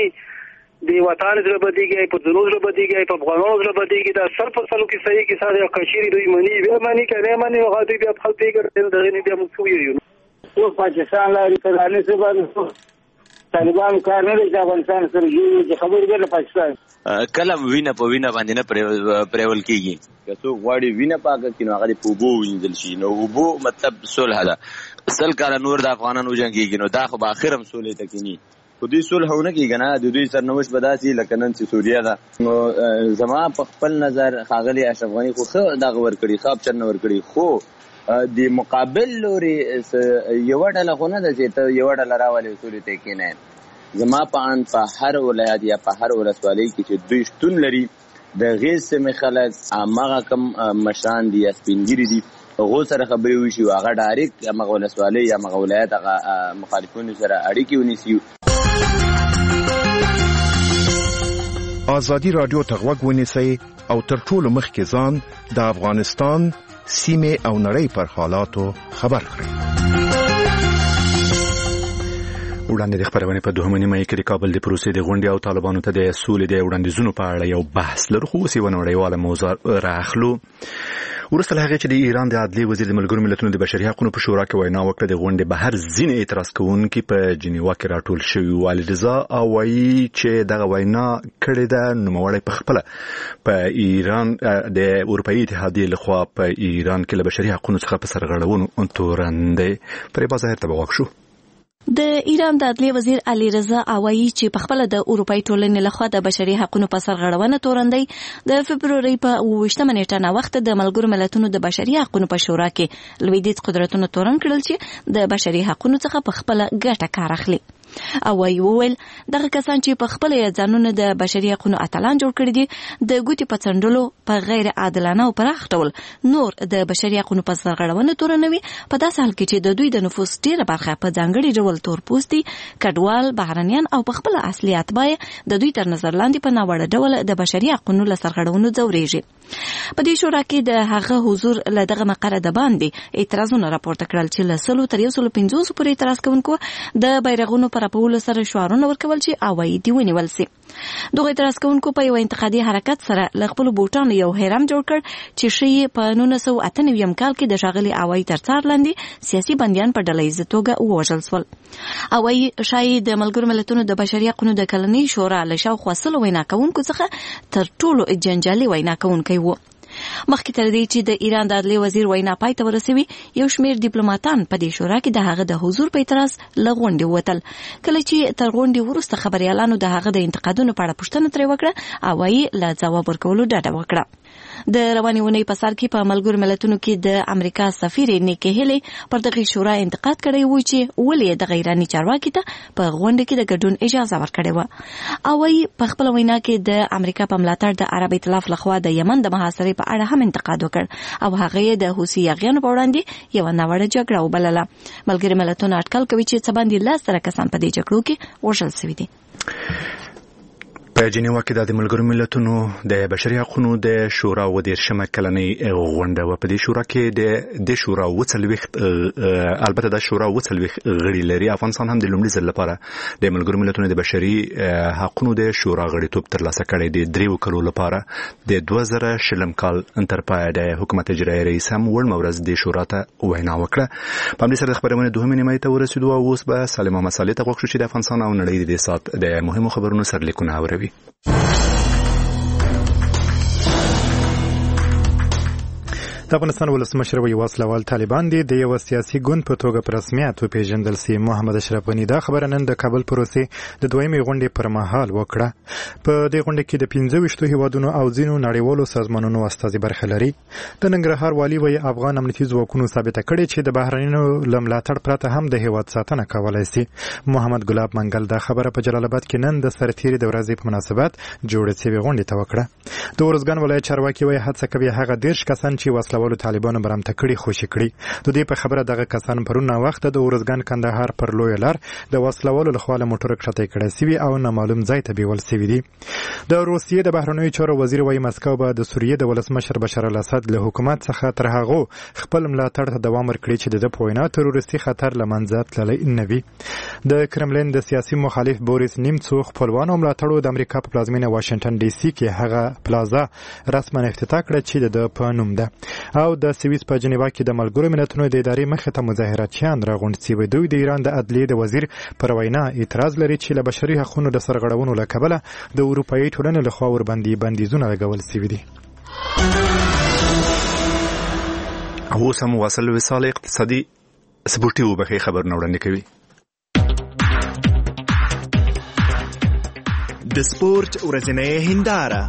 د وطن زړه بدېږي، په ځینو زړه بدېږي، په افغانانو زړه بدېږي، دا سر په سلو کې صحیح کیسه ده. که چېرې دوی مني بیا مني، که نه مني هغه دوی بیا په خپل پرېږدي، دغې نه بیا موږ څه ویرو. څوک پاکستان لاري ترانې څه باندې طالبان کار نه دی چې افغانستان سره جوړ چې خبرې کوي له پاکستان کله وینه په وینه باندې نه پرېول کېږي. که څوک غواړي وینه پاکه کړي نو هغه دې په اوبو ووینځل شي. نو اوبو مطلب صلح ده. سل کاله نور د افغانانو وجنګېږي نو دا خو به اخر هم سولې ته کېني. خو دوی صلح ونه کېږي نه، د دوی سرنوشت به داسې لکه نن چې سوریه ده. نو زما په خپل نظر ښاغلي اشرف غني خو ښه دغه ورکړي، ښه اپشن نه ورکړي، خو د مقابل لوري یوه ډله خو نه ده چې ته یوه ډله راولې سولې ته کېنئ. زما په ان په هر ولایت یا په هر ولسوالۍ کې چې دوی شتون لري د غیز سیمې خلک هماغه کم مشران دي یا سپینګیري دي هغو سره خبرې وشي او هغه ډایرکټ هماغه ولسوالۍ یا هماغه ولایت هغه مخالفینو سره اړیکې ونیسي. ازادي راډیو ته غوږ ونیسئ او تر ټولو مخکې ځان د افغانستان سیمې او نړۍ پر حالاتو خبر کړئ. وړاندې د خبرونې په دوهمه نیمه کې د کابل د پروسې د غونډې او طالبانو ته د سولې د وړاندیزونو په اړه یو بحث لرو، خو اوس یوه نړیواله موضوع راخلو. وروسته له هغې چې د ایران د عدلي وزیر د ملګرو ملتونو د بشري حقونو په شورا کې وینا وکړه، د غونډې بهر ځینې اعتراض کوونکي په جنیوا کې راټول شوي وو. علیرضا او وایي چې دغه وینا کړې ده نوموړی په خپله په ایران د اروپایي اتحادیې لخوا په ایران کې له بشري حقونو څخه په سرغړونو تورن دی. پرې بازار ته به غوږ شو. د ایران د عدلیې وزیر علیرضا اوایي چې په خپل د اروپאי ټولنې لخوا د بشري حقوقو په سرغړونه تورندي د فبروري په اوویشتمه نیټه نه وخت د ملګرو ملتونو د بشري حقوقو په شورا کې لویدیځ قدرتونو تورن کړل چې د بشري حقوقو څخه په خپل ګټه کار اخلي. او وی وویل دغه کسان چې په خپل ځانونه د بشري حقوقو اتلان جوړ کړي دي د ګوتې په څنډلو په غیر عادلانه او پراخ ډول نور د بشري حقوقو په سرغړونه تورنوي، په داسې حال کې چې د دوی د نفوس ډیره برخه په ځانګړي ډول تورپوستي، کډوال، بهرنیان او په خپل اصلي اتباع د دوی تر نظر لاندې په ناوړه ډول د بشري حقوقو له سرغړونو ځوريږي. په دې شورا کې د هغه حضور له دغه مقاله د باندې اعتراضونه راپورته کړل چې له سلو تر یو سلو پنځوس پورې اعتراض کوونکو د بیرغونو پر راپولو سره شعارونه ورکول چې اوایي دی ونیول سي. دغه اعتراض کوونکو په یو انتقادي حرکت سره له خپل بوټانو یو هرم جوړ کړ چې شی په نولس سوه اته نوي کال کې د شاغلي اوایي تر څار لاندې سیاسي بنديان په ډلهییزه توګه ووژل شول. اوایي شای د ملګرو ملتونو د بشري حقوقو د کلنۍ شورا له شاوخوا سلو وینا کوونکو څخه تر ټولو جنجالي وینا کوونکی و. مخکې تر دې چې د ایران د عدلیې وزیر وینا پای ته ورسوي، یو شمېر ډیپلوماټان په دې شورا کې د هغه د حضور په اعتراض له غونډې ووتل. کله چې تر غونډې وروسته خبريالانو د هغه د انتقادونو په اړه پوښتنه ترې وکړه، اوایي له ځواب ورکولو ډډه وکړه. د روانې اونۍ په سر کې په ملګرو ملتونو کې د امریکا سفیر نیکی هیلی پر دغه شورا انتقاد کړی و چې ولې د ایراني چارواکي ته په غونډه کې د ګډون اجازه ورکړې و او وايي په خپل وینا کې د امریکا په ملاتړ د عرب ائتلاف لخوا د یمن د محاصرې په اړه هم انتقاد وکړ او هغه د حوثي یاغیانو په وړاندې یو ناوړه جګړه وبلله. ملګري ملتونه اټکل کوي چې څه باندې لاس سره کسان په دې جګړو کې وژل شوي دي. په جنیوا کې د ملګرو ملتونو د بشري حقوقو د شورا و دیرشمه کلنۍ غونډه و. په دې شورا کې د د شورا وڅلويخت البته د شورا وڅلويخت غړي لري. افغانستان هم د لومړي ځل لپاره د ملګرو ملتونو د بشري حقوقو د شورا غړیتوب ترلاسه کړی دی. دریو کلو لپاره د دوه زره شلم کال تر پایه د حکومت اجرایي رئیس هم ول مورز د شورا ته وینا وکړه. په همدې سره خبرونه دوه نیمه ته ورسېدو او اوس به سالم مسالې ته وګورو چې د افغانستان او نړۍ د سات د مهمو خبرونو سرلیکونه اوري. د افغانستان ولسمشر وی وسلوال طالبان دي د یو سیاسي ګوند په توګه په رسمیت پیژندل سي. محمد اشرف غنی دا خبره نن د کابل پروسې د دویمې غونډې پر مهال وکړه. په دې غونډه کې د پنځه ویشتو هیوادونو او ځینو نړیوالو سازمانونو استازي برخه لري. د ننګرهار والي وی افغان امنیتي ځواکونو ثابته کړې چې د بهرنیانو لملاتړ پرته هم د هیواد ساتنه کولای شي. محمد ګلاب منګل دا خبره په جلال آباد کې نن د سرتیري د ورځې په مناسبت جوړه شوې غونډې ته وکړه. د ورزګان ولایت چارواکي وی هڅه کوي هغه دیرش کسان چې وسله والو طالبانو برامته کړي خوشي کړي. د دې په خبره دغه کسان پرون وخت د ورزګان کندهار پر لوی لار د وسلوالو لخوا له موټر کښته کړي سوي او نامعلوم ځای ته بیول سوي دي. د روسیې د بهرنیو چارو وزیر وایي مسکو به د سوریې د ولسمشر بشار الاسد له حکومت څخه تر هغه خپل ملاتړ ته دوام ورکړي چې د پوینا تروریستي خطر لمنځه تللی نه وي. د کرملین د سیاسي مخالف بوریس نیمڅو خپلوانو ملاتړو د امریکا په پلازمینه واشنگټن ډي سي کې هغه پلازا رسماً افتتاح کړه چې د په نوم ده او د سویس په جنیوا کې د ملګرو ملتونو د ادارې مخې ته مظاهراتچیان راغونډ شوي. دوی د ایران د عدلیې د وزیر پر وینا اعتراض لري چې له بشري حقوقو د سرغړونو له کبله د اروپایي ټولنې لخوا ورباندې بندیزونه لګول شوي دي. اوس هم واصل وصال اقتصادي سپورټي وبخي خبرونه وړاندې کوي. د سپورت ورځنۍ هنداره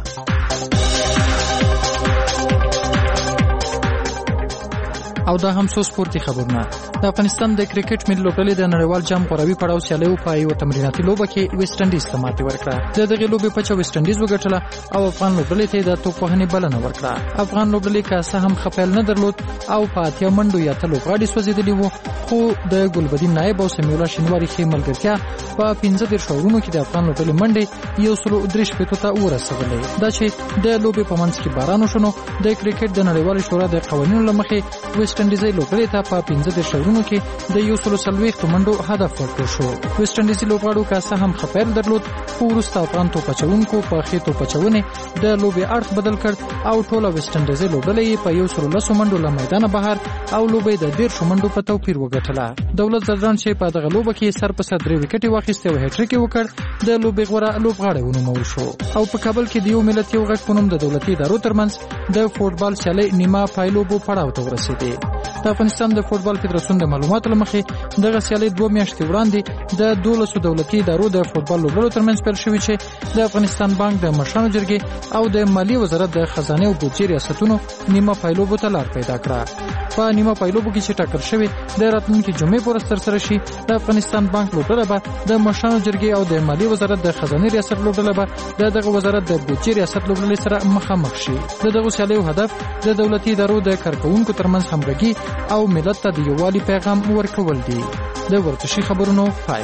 او دا هم څو سپورتي خبرونه. د افغانستان د کرکټ ملي لوبډلې د نړیوال جام غوړاوي پړاو سیالیو په یو تمریناتي لوبه کې ویسټ انډیز ته ماتې ورکړه. د دغه لوبې په چا ویسټ انډیز وګټله او افغان لوبډلې ته د توپ وهنې بلنه ورکړه. افغان لوبډلې که هم خپل نه درلود او په اتیا منډو یا ته لوبغاړي سوځېدلي وو، خو د ګلبدین نایب او سمیع الله شینواري ښې ملګرتیا په پنځه دېرش اورونو کې د افغان لوبډلې منډې یو سلو درې شپېتو ته ورسولې. دا چې د لوبې په منځ کې باران وشو نو د کرکټ د نړیوالې شورا د قوانینو له مخې ویسټ انډیزي لوبډلې ته په پنځه دېرش اورونو کې د یو سلو څلوېښتو منډو هدف ورکړل شو. ویسټ انډیزي لوبغاړو که څه هم ښه پیل درلود، خو وروسته افغان توپ اچوونکو په ښې توپ اچونې د لوبې اړخ بدل کړ او ټوله ویسټ انډیزي لوبډله یې په یو سلو لسو منډو له میدانه بهر او لوبې د دېرشو منډو په توپیر وګټله. دولت زردان چې په دغه لوبه کې سر په سر درې وکټې واخیستې او هټریک یې وکړ، د لوبې غوره لوبغاړی ونومول شو. او په کابل کې د یو ملت یو غږ په نوم د دولتي ادارو ترمنځ د فوټبال سیالۍ نیمه پایلوبو پړاو ته ورسېدې. د افغانستان د فوټبال فدراسیون د معلوماتو له مخې دغه سیالۍ دوه میاشتې وړاندې د دولسو دولتي ادارو د فوټبال لوبډلو ترمنځ پیل شوې چې د افغانستان بانک د مشرانو جرګې او د مالیې وزارت د خزانې او بودجې ریاستونو نیمه پایلوبو ته لار پیدا کړه. په نیمه پایلوبو کې چې ټاکل شوې د راتلونکي جمعې پورې ترسره شي، د افغانستان بانک لوبډله به د مشرانو جرګې او د مالیې وزارت د خزانې ریاست لوبډله به د دغه وزارت د بودجې ریاست لوبډلې سره مخامخ شي. د دغه سیالیو هدف د دولتي ادارو د کارکوونکو ترمنځ همغږي او ملت ته د یووالي پیغام ورکول دي. د ورزشي خبرونو پای.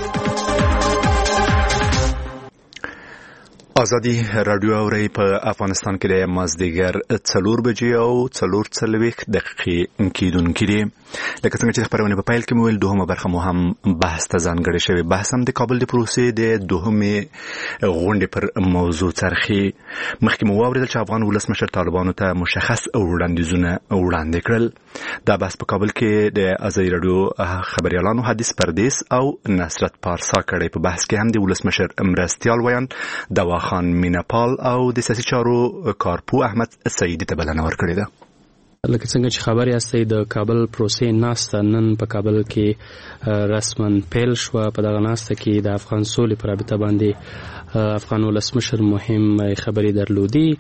ازادي رادیو اوري په افغانستان کې د مازدیګر څلور بجې او څلور څلوېښت دقیقې کېدونکې دي. لکه څنګه چې د خبرونې په پیل کې مو ویل، دوهمه برخه مو هم بحث ته ځانګړې شوې. بحث هم د کابل د پروسې د دوهمې غونډې پر موضوع څرخي. مخکې مو واورېدل چې افغان ولسمشر طالبانو ته مشخص وړاندیزونه وړاندې کړل. دا بحث په کابل کې د ازادي رادیو خبريالانو حدیث پردیس او نصرت پارسا کړی. په بحث کې هم د ولسمشر مرستیال ویان دوا خان میناپال او د سیاسي چارو کارپو احمد سعیدی ته بلنه ورکړې ده. لکه څنګه چې خبر یاستئ، د کابل پروسې ناسته نن په کابل کې رسماً پیل شوه. په دغه ناسته کې د افغان سولې په رابطه باندې افغان ولسمشر مهم خبرې درلودي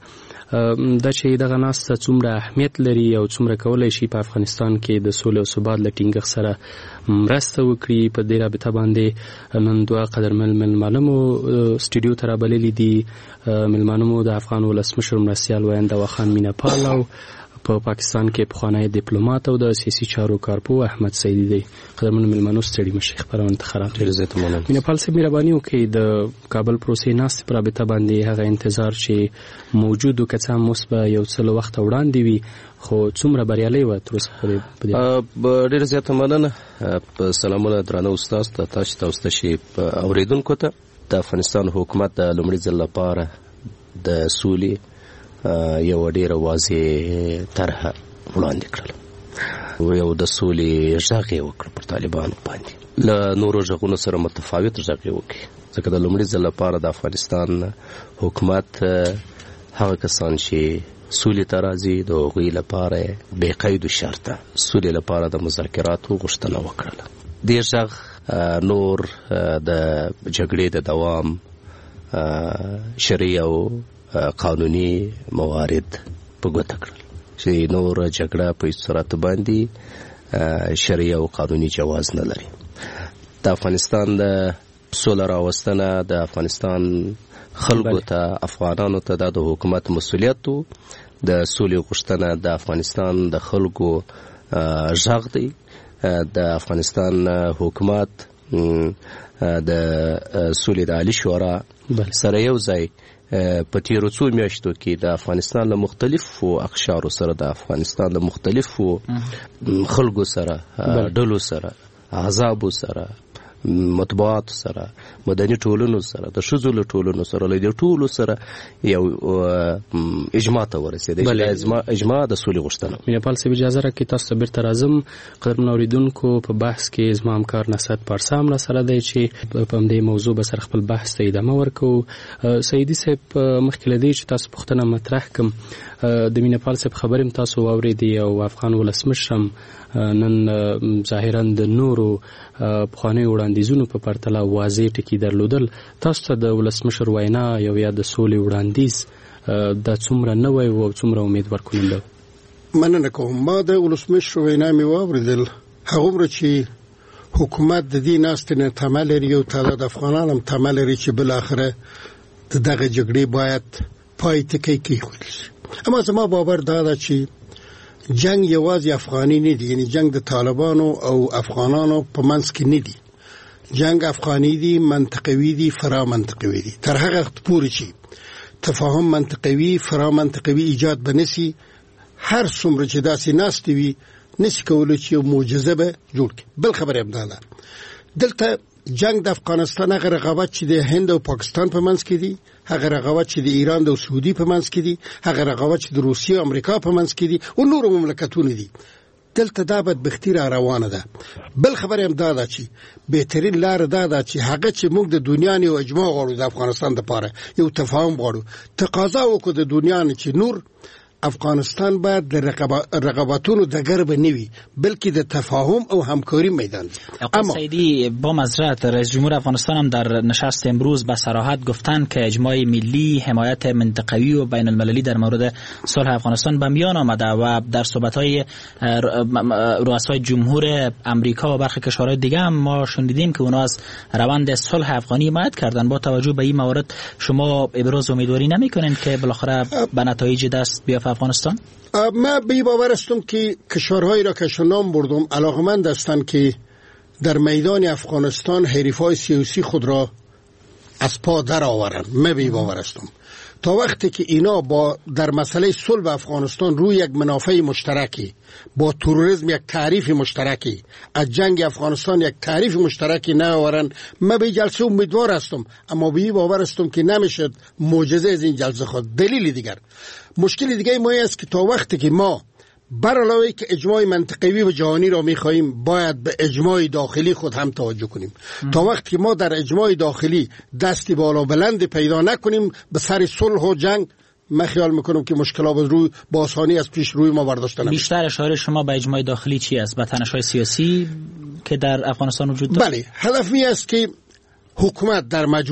دا چې دغه ناسته څومره اهمیت لري او څومره کولی شي په افغانستان کې د سولې او ثبات له ټینګښت سره مرسته وکړي. په دې رابطه باندې نن دوه قدرمن مېلمانه مو سټوډیو ته رابللي دي. مېلمانه مو د افغان ولسمشر مرستیال وینده واخان مینه پال او په پاکستان کې پخوانی ډیپلوماټ او د سیاسي چارو کارپو احمد سیدی دی. قدرمن مېلمانو ستړي مشي خبرونه ته خراب ډېر زیات مننه. مینه پال صاحب مهرباني وکړئ د کابل پروسې ناستې په رابطه باندې هغه انتظار چې موجود و که څه هم اوس به یو څه له وخته وړاندې وي خو څومره بریالۍ وه تر اوسه پورې؟ ډېر زیاته مننه. سلامونه درانه استاد ته، تاسو ته، تاسو اورېدونکو ته. د افغانستان حکومت د لومړي ځل لپاره د سولې یو ډېره واضح طرحه وړاندې کړله، یو د سولې غږ یې وکړ پر طالبانو باندې، له نورو غږونو سره متفاوت غږ یې وکړي، ځکه د لومړي ځل لپاره د افغانستان حکومت هغه کسان چې سولې ته راځي د هغوی لپاره بې قید و شرطه سولې لپاره د مذاکراتو غوښتنه وکړله. دې غږ نور د جګړې د دوام شرعي او قانوني موارد په ګوته کړل چې نور جګړه په هیڅ صورت باندې شرعي او قانوني جواز نه لري. د افغانستان د سوله راوستنه د افغانستان خلکو ته، افغانانو ته د حکومت مسؤلیت و. د سولې غوښتنه د افغانستان د خلکو غږ دی. د افغانستان حکومت د سولې د عالی شورا سره یو ځای په تیرو څو میاشتو کې د افغانستان له مختلفو اقشارو سره، د افغانستان له مختلفو خلکو سره، ډلو سره، احزابو سره، مطبوعاتو سره، مدني ټولنو سره، د ښځو له ټولنو سره، له دې ټولو سره یو اجماع ته ورسېد. اجماع د سولې غوښتنه. مینه پال صاحب اجازه راکړئ تاسو ته بیرته راځم. قدرمنو اورېدونکو په بحث کې زما همکار نصرت پارسا هم راسره دی چې په همدې موضوع به سره خپل بحث ته ادامه ورکوو. سیدي صاحب مخکې له دې چې تاسو پوښتنه مطرح کړم، د مینه پال صاحب خبرې هم تاسو واورېدې او افغان ولسمشر هم نن ظاهرا د نورو پخوانیو وړاندیزونو په پرتله واضح ټکي درلودل. تاسو ته د ولسمشر وینا یو یا د سولې وړاندیز دا څومره نوی او څومره امید ورکوونکی؟ مننه کوم. ما د ولسمشر وینا مې واورېدل، هغومره چې حکومت د دې ناستې نه تمه لري، یو تعداد افغانان هم تمه لري چې بالاخره د دغه جګړې باید پای ته کېښودل شي. اما زما باور دا ده چې جنگ یوازې افغاني نه دی، یعنی جنگ د طالبانو او افغانانو په منځ کې نه دی. جنگ افغاني دی، منطقوي دی، فرا منطقوي دی. تر هغه وخت پورې چې تفاهم منطقوي، فرا منطقوي ایجاد بنسي، هر څومره چې داسې ناستې وي نشي کولی چې یو معجزه به جوړ کړي. بل خبره هم دا ده، دلته جنگ د افغانستان هغه رقابت چې د هند او پاکستان په منځ کې دی، هغه رقابت چې د ایران او سعودي په منځ کې دی، هغه رقابت چې د روسیې او امریکا په منځ کې دی او نورو مملکتونو دی. دلته دا بدبختي را روانه ده. بل خبره هم دا ده چې بهترین لار دا ده چې هغه چې موږ د دنیا نه اجماع غواړو، د افغانستان لپاره یو تفاهم غواړو، تقاضا وکړو د دنیا نه چې نور افغانستان باید د رقابتونو دگر به نوی بلکه د تفاهم او همکاری میدان. اما سیدی با معذرت، رئیس جمهور افغانستان هم در نشست امروز به صراحت گفتند که اجماع ملی، حمایت منطقوی و بین المللی در مورد صلح افغانستان به میان آمده و در صحبت‌های رؤسای جمهور امریکا و برخی کشورهای دیگه هم ما شنیدیم که اونا از روند صلح افغانی حمایت کردند. با توجه به این موارد شما ابراز امیدواری نمی‌کنید که بالاخره به نتایج دست بیافته افغانستان؟ ما به باور هستم که کشورهایی را که نام بردم علاقمند هستند که در میدان افغانستان حریفای سیاسی خود را از پا در آورند. ما به باور هستم تا وقتی که اینا با در مسئله صلح افغانستان روی یک منافع مشترکی، با تروریسم یک تعریف مشترکی، از جنگ افغانستان یک تعریف مشترکی نیاورند، من به جلسه امیدوار هستم، اما به باور هستم که نمیشد معجزه از این جلسه خود. دلیل دیگر، مشکل دیگه ما است که تا وقتی که ما بر علاوه که اجماع منطقوی و جهانی را می‌خواهیم باید به اجماع داخلی خود هم توجه کنیم. ام. تا وقتی که ما در اجماع داخلی دستی بالا بلند پیدا نکنیم به سر صلح و جنگ، من خیال میکنم که مشکلات روی با آسانی از پیش روی ما برداشته نمیشه. بیشتر اشاره شما به اجماع داخلی چی است؟ به تنش‌های سیاسی که در افغانستان وجود دارد؟ بله، هدف می است که حکومت در مجموع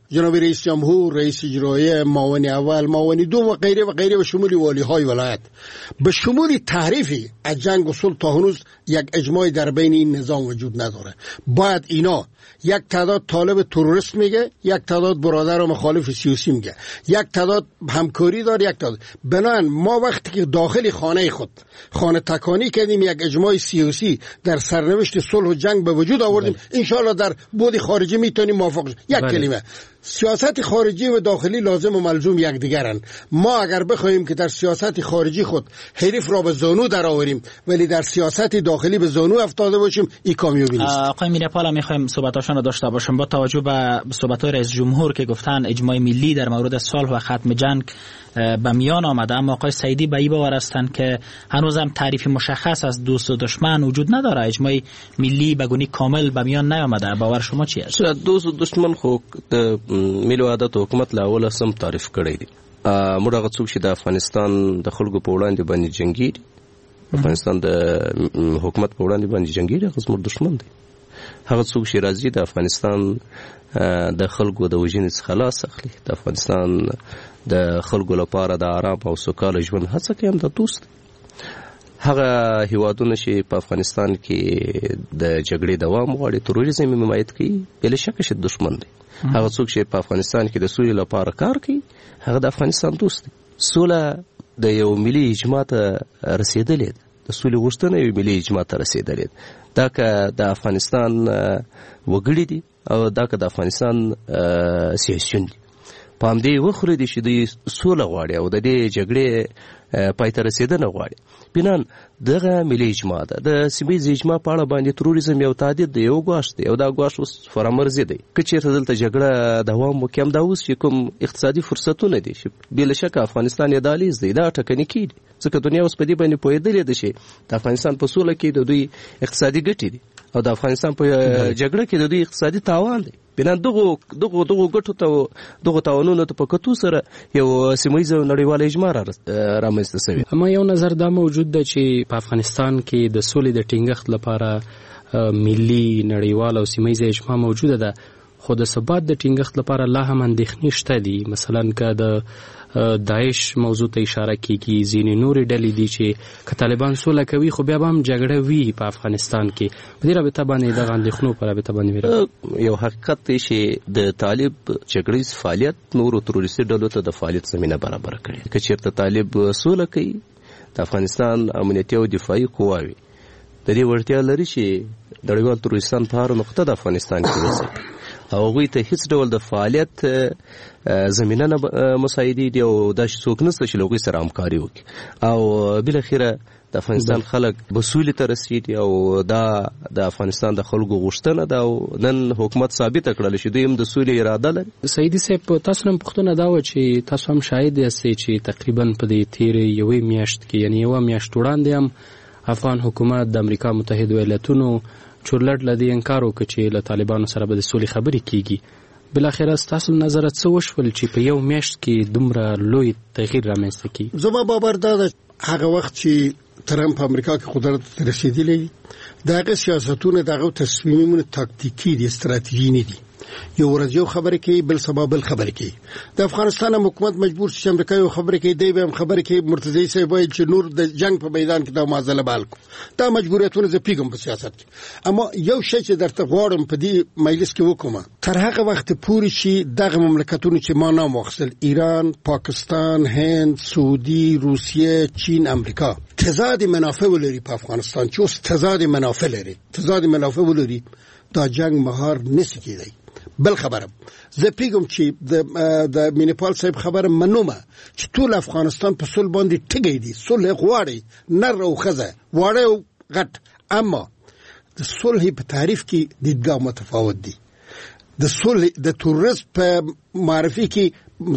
جناب رئیس جمهور، رئیس اجرایی، معاون اول، معاون دوم و غیره و غیره و شمول والی های ولایت به شمول تعریفی از جنگ و صلح تا هنوز یک اجماع در بین این نظام وجود نداره. باید اینا یک تعداد طالب تروریست میگه، یک تعداد برادر و مخالف سیاسی میگه، یک تعداد همکاری داره، یک تعداد. بنابراین ما وقتی که داخل خانه خود خانه تکانی کردیم، یک اجماع سیاسی در سرنوشت صلح و جنگ به وجود آوردیم، انشالله در بود خارجی میتونیم موافق شیم. یک بله. کلمه سیاست خارجی و داخلی لازم و ملزوم یکدیگرند. ما اگر بخوایم که در سیاست خارجی خود حریف را به زانو درآوریم ولی در سیاست داخلی به زانو افتاده باشیم، این کامیابی نیست. آقای میرپالا میخوایم صحبتاشون رو داشته باشیم با توجه به صحبت‌های رئیس جمهور که گفتن اجماع ملی در مورد صلح و ختم جنگ به میان آمده، اما آقای سعیدی به این باور هستند که هنوز هم تعریف مشخص از دوست و دشمن وجود نداره، اجماع ملی به گونی کامل به میان نیامده. باور شما چی است؟ دوست و دشمن خو د ملي وحدت حکومت لا اول سم تعریف کړی دی. موږ هغه څوک چې د افغانستان د خلکو په وړاندې باندې جنگي دي، افغانستان د حکومت په وړاندې باندې جنگي دي، هغه زموږ دشمن دی. هغه څوک چې راځي د افغانستان د خلکو د وژنې څخه خلاص اخلي، د افغانستان د خلکو لپاره د آرام او سوکاله ژوند هڅه کوي، هم د دوست. هغه هیوادونه چې په افغانستان کې د جګړې دوام غواړي، تروریزم یې حمایت کوي، بلا شک چې دشمن دی. هغه څوک چې په افغانستان کې د سولې لپاره کار کوي، هغه د افغانستان دوست دی. سوله د یو ملي اجماع ته رسیدلې ده، د سولې غوښتنه یو ملي اجماع ته رسیدلې ده. دا که د افغانستان وګړي دي او دا که د افغانستان سیاسیون دي، په همدې وخوري دي چې دوی سوله غواړي او د دې جګړې پای ته رسیدنه غواړي. بنان دغه ملي اجماع ده. د سیمه‌ییز اجماع په اړه باندې تروریزم یو تعدید دی، یو ګواښ دی، او دا ګواښ اوس فرامرزي دی. که چېرته دلته جګړه دوام وکړي، همدا اوس چې کوم اقتصادي فرصتونه دي چې بلا شکه افغانستان یې دهلیز دی، دا ټکنیکي دي، ځکه دنیا اوس په دې باندې پوهېدلې ده چې د افغانستان په سوله کې د دوی اقتصادي ګټې دي او د افغانستان په جګړه کې د دوی اقتصادي تاوان دی. بنان دغه دغه دغه ګټو ته دغه تاوانونو ته په کتو سره یو سیمه‌ییز نړیواله اجماع رامنځته شوې. اما یو نظر دا موجود ده چې په افغانستان کې د سولې د ټینګښت لپاره ملي نړیواله او سیمه‌ییزه اجماع موجوده ده، خو د ثبات د ټینګښت لپاره لا هم اندېښنې شته دي. مثلا که د داعش موضوع ته اشاره کیږي، ځینې نورې ډلې دي چې که طالبان سوله کوي خو بیا به هم جګړه وي په افغانستان کې. په دې رابطه باندې دغه اندېښنو په رابطه باندې یو حقیقت دی چې د طالب جګړیز فعالیت نورو تروریستي ډلو ته د فعالیت زمینه برابره کړې. که چېرته طالب سوله کوي، د افغانستان امنیتي او دفاعي قواوې د دې وړتیا لري چې نړیوال تروریستان په هر نقطه د افغانستان کې وساتي او هغوی ته هیڅ ډول د فعالیت زمینه نه مساعدې دي او داسې څوک نشته چې له هغوی سره همکاري وکړي. او بالاخره د افغانستان خلک به سولې ته رسېږي او دا د افغانستان د خلکو غوښتنه ده او نن حکومت ثابته کړله چې دوی هم د سولې اراده لري. سعیدي صاحب، تاسو هم پوښتنه دا وه چې تاسو هم شاهد یاستئ چې تقریبا په دې تېرې یوې میاشت کې، یعنې یوه میاشت وړاندې هم افغان حکومت د امریکا متحد ایالتونو چورلټ له دې انکار وکړ چې له طالبانو سره به د سولې خبرې کیږي. بالاخره ستاسو نظر څه وشول چې په یو میاشت کې دومره لوی تغییر رامنځته کیږي؟ زما باور دا ده هغه وخت چې ترامپ امریکا کې قدرت ته رسېدلی، د هغه سیاستونه، د هغه تصمیمونه تاکتیکي دي، استراتیژي نه دي. یو ورځ یو خبره کوي، بل سبا بل خبره کوي. د افغانستان حکومت مجبور چې امریکا یو خبره کوي، دی به هم خبره کوي. مرتضی صاحب وایي چې نور د جنگ په میدان کې دا معضله بحل کړو. دا مجبوریتونه زه پیږم په سیاست کې. اما یو شی چې درته غواړم په دې مجلس کې وکړم، تر هغه وخت پورې چې دغه مملکتونه چې ما نام واخیستل، ایران، پاکستان، هند، سعودي، روسیه، چین، امریکا، تضاد منافع ولري په افغانستان چې اوس تضاد منافع لري، تضاد منافع ولري، دا جنگ مهار نشي کېدی. بل خبره زه پیګم چې د د مینیپال صاحب خبره منومه چې ټول افغانستان په صلح باندې ټګي دي، صلح غواړي، نر او ښځه، واړه او غټ. اما د صلح په تعریف کې دیدګاه متفاوت دي. د صلح د تروریست په معرفي کې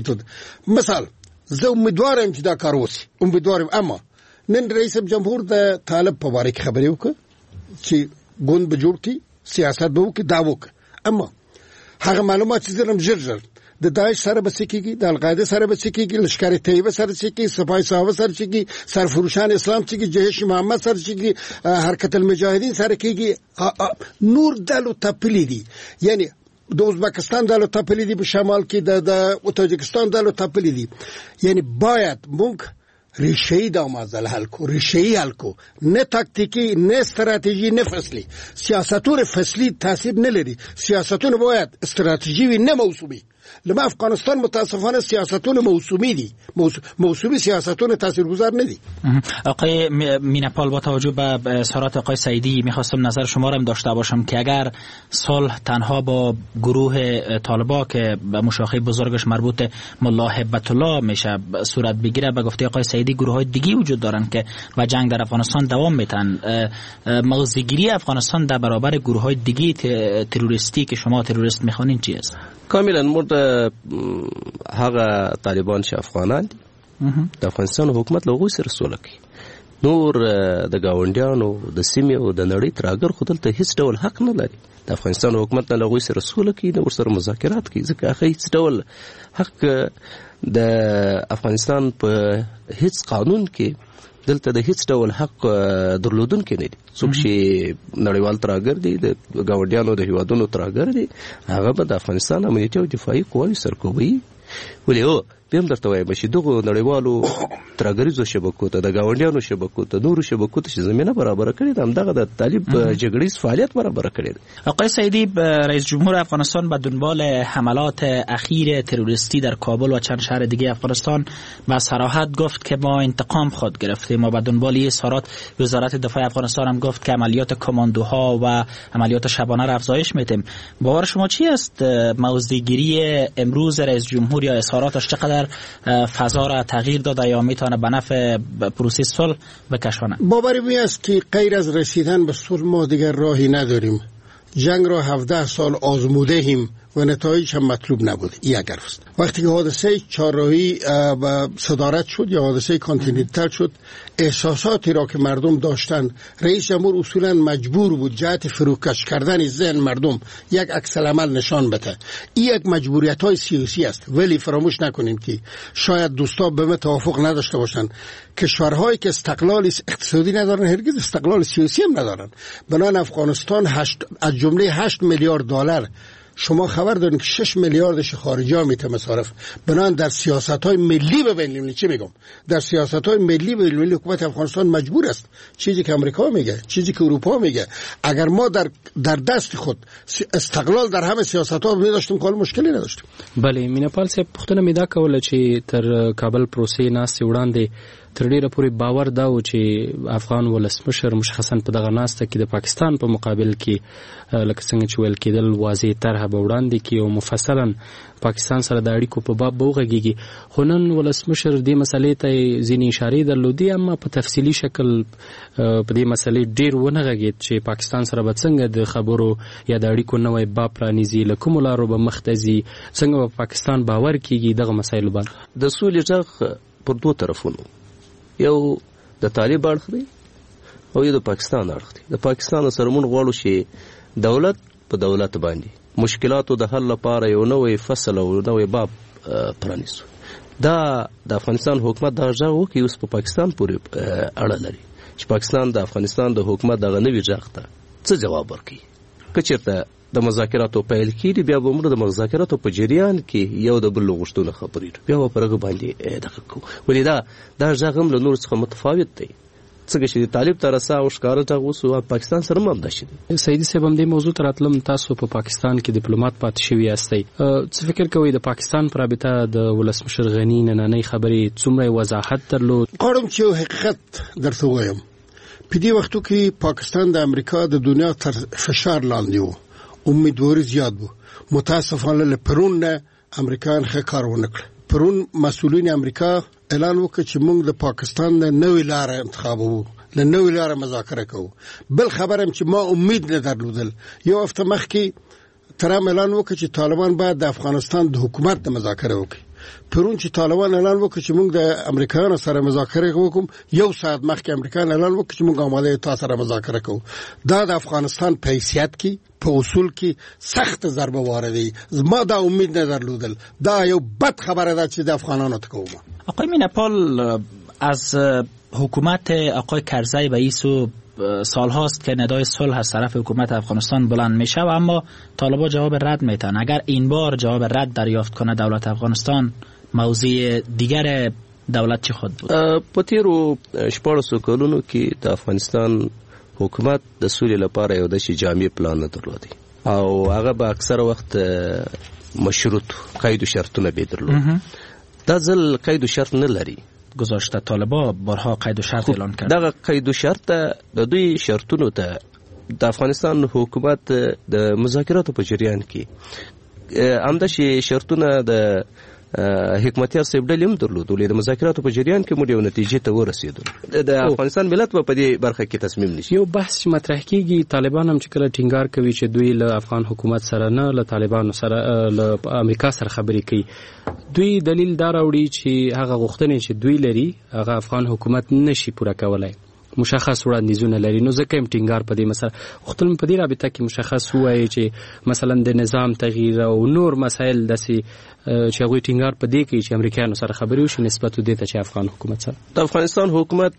مثال زه امیدوارم چې دا کار وشي، امیدوارم. اما نن رئیس جمهور د طالب په باره کې خبرې وکړه چې ګوند به جوړ کړي، سیاست به وکړي، دا وکړه. اما هغه معلومات چې زرم ژر ژر د داعش سره به څه کېږي، د القاعده سره به څه کېږي، لشکر طیبه سره څه کېږي، سپاه صحابه سره څه کېږي، سرفروشان اسلام څه کېږي، جیش محمد سره څه کېږي، حرکت المجاهدین سره کېږي، نور دلو تپلی دي. یعنی د ازبکستان دلو تپلی دي په شمال کې د د تاجکستان دلو تپلی دي. یعنی باید موږ ریشه‌ای دا مسئله حل کو، ریشه‌ای حل کو، نه تاکتیکی، نه استراتژی، نه فصلی. سیاستون فصلی تاثیر نلري، سیاستون باید استراتژی وي نه موسومی. لما افغانستان متاسفانه سیاستون موسومی دي، موسومی سیاستون تاثیرگذار ندی. آقای مینپال، با توجه به اظهارات آقای سعیدی میخواستم نظر شما را داشته باشم که اگر صلح تنها با گروه طالبان که به مشاخه بزرگش مربوط ملا هبت الله میشه صورت بگیره، به گفته آقای سعیدی گروه های دیگه وجود دارن که و جنگ در افغانستان دوام میتن. موضع‌گیری افغانستان در برابر گروه های دیگه تروریستی که شما تروریست میخوانین چی است؟ کاملا مرد هغه طالبان چې افغانان دي د افغانستان حکومت له غوي سره سوله کوي. نور د گاونډیانو د سیمې او د نړۍ ترګر خو دلته هیڅ ډول حق نه لري. د افغانستان حکومت له غوي سره سوله کوي، نو ورسره مذاکرات کوي، ځکه هغه هیڅ ډول حق د افغانستان په هیڅ قانون کې دلته د هیڅ ډول حق درلودونکي نه دي. څوک چې نړیوال ترګر دي، د گاونډیانو د هیوادونو ترګر دي، هغه به د افغانستان امنیتي او دفاعي قواوې سرکوبوي. ولې هو بیم درته وایم چې دغه نړیوالو ترګریزو شبکو ته، د گاونډیانو شبکو ته، نورو شبکو ته چې زمینه برابر کړي، همدغه د طالب جګړیز فعالیت برابر کړي. آقای سعیدی، رئیس جمهور افغانستان به دنبال حملات اخیر تروریستی در کابل و چند شهر دیگه افغانستان با صراحت گفت که ما انتقام خود گرفتیم و به دنبال این اظهارات وزارت دفاع افغانستان هم گفت که عملیات کماندوها و عملیات شبانه را افزایش میدیم. باور شما چی است؟ موضع‌گیری امروز رئیس جمهور یا اظهاراتش چقدر فضا را تغییر داده یا میتونه به نفع پروسه صلح بکشانه؟ باوری می است که غیر از رسیدن به صلح ما دیگر راهی نداریم. جنگ را هفده سال آزموده ایم و نتایج هم مطلوب نبود. این اگر است. وقتی که حادثه چهارراهی صدارت شد یا حادثه کانتیننتال شد، احساساتی را که مردم داشتن، رئیس جمهور اصولا مجبور بود جهت فروکش کردن ذهن مردم یک عکس العمل نشان بده. این یک مجبوریت های سیاسی است. ولی فراموش نکنیم که شاید دوستان به ما توافق نداشته باشند، کشورهایی که استقلال اقتصادی ندارن هرگز استقلال سیاسی هم ندارن. بنابراین افغانستان هشت از جمله هشت میلیارد دلار، شما خبر دارین که شش میلیاردش خارجی ها میته مصارف. بنابراین در سیاست های ملی به بین المللی، چی میگم، در سیاست های ملی به بین المللی حکومت افغانستان مجبور است. چیزی که امریکا میگه، چیزی که اروپا میگه، اگر ما در در دست خود استقلال در همه سیاست ها می‌داشتیم کول مشکلی نداشتیم. بله، مینپال صاحب پښتنه میدا کوله چې تر کابل پروسې ناس وړاندې تر ډیره پورې باور دا و چې افغان ولسمشر مشخصا په دغه ناسته کې د پاکستان په مقابل کې لکه څنګه چې ویل کېدل واضح طرحه به وړاندې کړي او مفصلا پاکستان سره د اړیکو په باب به وغږیږي. خو نن ولسمشر دې مسلې ته ځینې اشارې درلودې، اما په تفصیلي شکل په دې مسلې ډېر ونه غږېد چې پاکستان سره به څنګه د خبرو یا د اړیکو نوی باب پرانیزي، له کومو لارو به مخ ته ځي، څنګه به پاکستان باور کېږي دغه مسایلو باندې. د سولې غږ پر دوه طرفونو، یو د طالب اړخ دی او یو د پاکستان اړخ دی. د پاکستان سره مونږ غواړو چې دولت په دولت باندې مشکلاتو د حل لپاره یو نوې فصل او نوې باب پرانیسو. دا د افغانستان حکومت دا ځای وو کې اوس په پاکستان پورې اړه لري چې پاکستان د افغانستان د حکومت دغه نوې ځای ته څه جواب ورکړي. که چېرته د مذاکراتو پیل کېږي، بیا به موږ د مذاکراتو په جریان کې یو د بل غوښتنو خبرې بیا به پر هغه باندې دغه کوو. ولې دا دا ځای هم له نورو څخه متفاوت دی. څنګه چې طالب ته رسا او ښکاره ته اوسو پاکستان سره هم همداسې دی. سعیدي صاحب، هم دې موضوع ته راتلم، تاسو په پاکستان کې ډیپلوماټ پاتې شوي یاستئ، څه فکر کوئ د پاکستان په رابطه د ولسمشر غني نننۍ خبرې څومره وضاحت درلود؟ غواړم چې یو حقیقت درته ووایم. په دې وختو کې پاکستان د امریکا د دنیا تر فشار لاندې و، امیدواری زیاد بود. متاسفانه له پرون نه امریکایان ښه کار ونه کړ. پرون مسئولین امریکا اعلان وکړ چې موږ د پاکستان نه نوې لاره انتخابوو، له نوې لاره مذاکره کوو. بل خبرم چې ما امید نه درلودل، یو هفته مخکې ترام اعلان وکړ چې طالبان باید د افغانستان د حکومت د مذاکره وکړي. پرون چې طالبان اعلان وکړ چې موږ د امریکایانو سره مذاکره وکړو، یو ساعت مخکې امریکایان اعلان وکړ چې موږ آماده تا سره مذاکره کوو. دا د افغانستان په حیثیت کې په اصول کې سخت ضربه وارده. ما دا امید نه درلودل. دا یو بد خبره ده چې د افغانانو ته کوم. آقای مینپال، از حکومت آقای کرزی و ایسو سال هاست که ندای صلح از طرف حکومت افغانستان بلند میشه و اما طالبان جواب رد میتن. اگر این بار جواب رد دریافت کنه دولت افغانستان، موضوع دیگر دولت چی خود بود؟ په تیرو شپاړسو کلونو کې د افغانستان حکومت د سولې لپاره یو داسې جامع پلان نه درلودی او هغه به اکثر وخت مشروط قید و شرطونه به درلود. دا ځل قید و شرط نه لري. گذاشته طالبا بارها قید و شرط اعلان کرد. دغه قید و شرط د دوی شرطونو ته د افغانستان حکومت د مذاکراتو په جریان کې همداسې شرطونه د حکمتیار صاحب ډلې هم درلودلې. د مذاکراتو په جریان کې موږ یو نتیجې ته ورسېدو. د افغانستان ملت په دې برخه کې تصمیم نیسي. یو بحث چې مطرح کیږي، طالبان هم چې کله ټینګار کوي چې دوی له افغان حکومت سره نه له طالبانو سره له امریکا سره خبرې کوي، دوی دلیل دا راوړي چې هغه غوښتنې چې دوی لري هغه افغان حکومت نشي پوره کولای، مشخص وړاندیزونه لري. نو ځکه هم ټینګار په دې مسله غوښتل په دې رابطه کې مشخص ووایي چې مثلا د نظام تغییر او نور مسایل داسې چې هغوی ټینګار په دې کوي چې امریکایانو سره خبرې وشي نسبت دې ته چې افغان حکومت سره. د افغانستان حکومت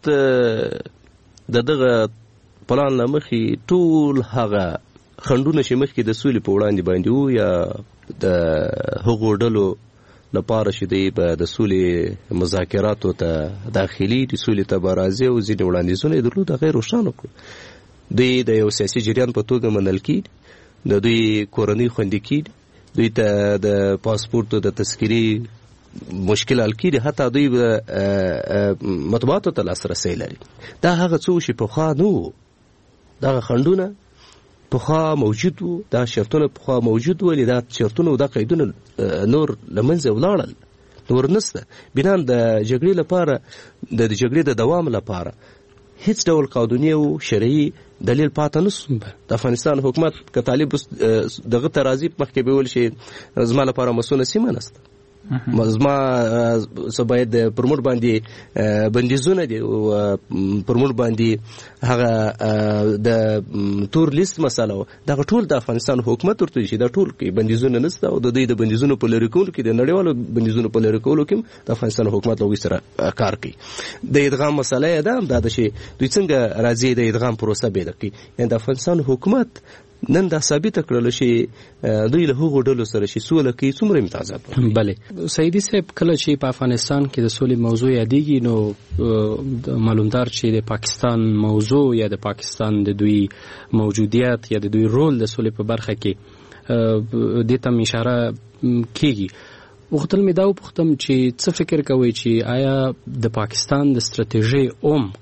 د دغه پلان له مخې ټول هغه خنډونه چې مخکې د سولې په وړاندې باندې وو یا د هغو ډلو لپاره چې دی به د سولې مذاکراتو ته داخلي د سولې ته به راځي او ځینې وړاندیزونه یې درلود، هغه یې روښانه کړو. دوی د یو سیاسي جریان په توګه منل کېږي، د دوی کورنۍ خوندي کېږي، دوی ته د پاسپورټو د تذکرې مشکل حل کېږي، حتی دوی به مطبوعاتو ته لاسرسی لري. دا هغه څه چې پخوا نه وو. دغه خنډونه پخوا موجود وو، دا شرطونه پخوا موجود وو، دا شرطونه او دا قیدونه نور له منځه ولاړل، نور نشته. بنا د جګړې لپاره د جګړې د دوام لپاره هیڅ ډول قانوني او شرعي دلیل پاتې نشو. د افغانستان حکومت که طالب دغه ترازی مخکې به ویل شي زما لپاره مسونه سیمه نشته، زما څه باید پر موږ باندې بندیزونه دي او پر موږ باندې هغه د تور لیست مسله دغه ټول د افغانستان حکومت ورته شي دا ټول کې بندیزونه نشته او د دې د بندیزونو په لری کولو کې د نړیوالو بندیزونو په لری کولو کې د افغانستان حکومت لوي سره کار کوي. د ادغام مسله ده هم دا شي دوی څنګه راځي د ادغام پروسه به دقي، یعنی د افغانستان حکومت نن دا ثابت کړل شي دوی له هغو ډلو سره شي سوله کوي څومره امتیازات. بله سیدی صاحب، کله چې په افغانستان کې د سولې موضوع یادېږي نو معلومدار چې د پاکستان موضوع یا د پاکستان د دوی موجودیت یا د دوی رول د سولې په برخه کې دې ته اشاره کیږي. وختل مې دا وپوښتم چې څه فکر کوئ چې آیا د پاکستان د ستراتیژۍ عمق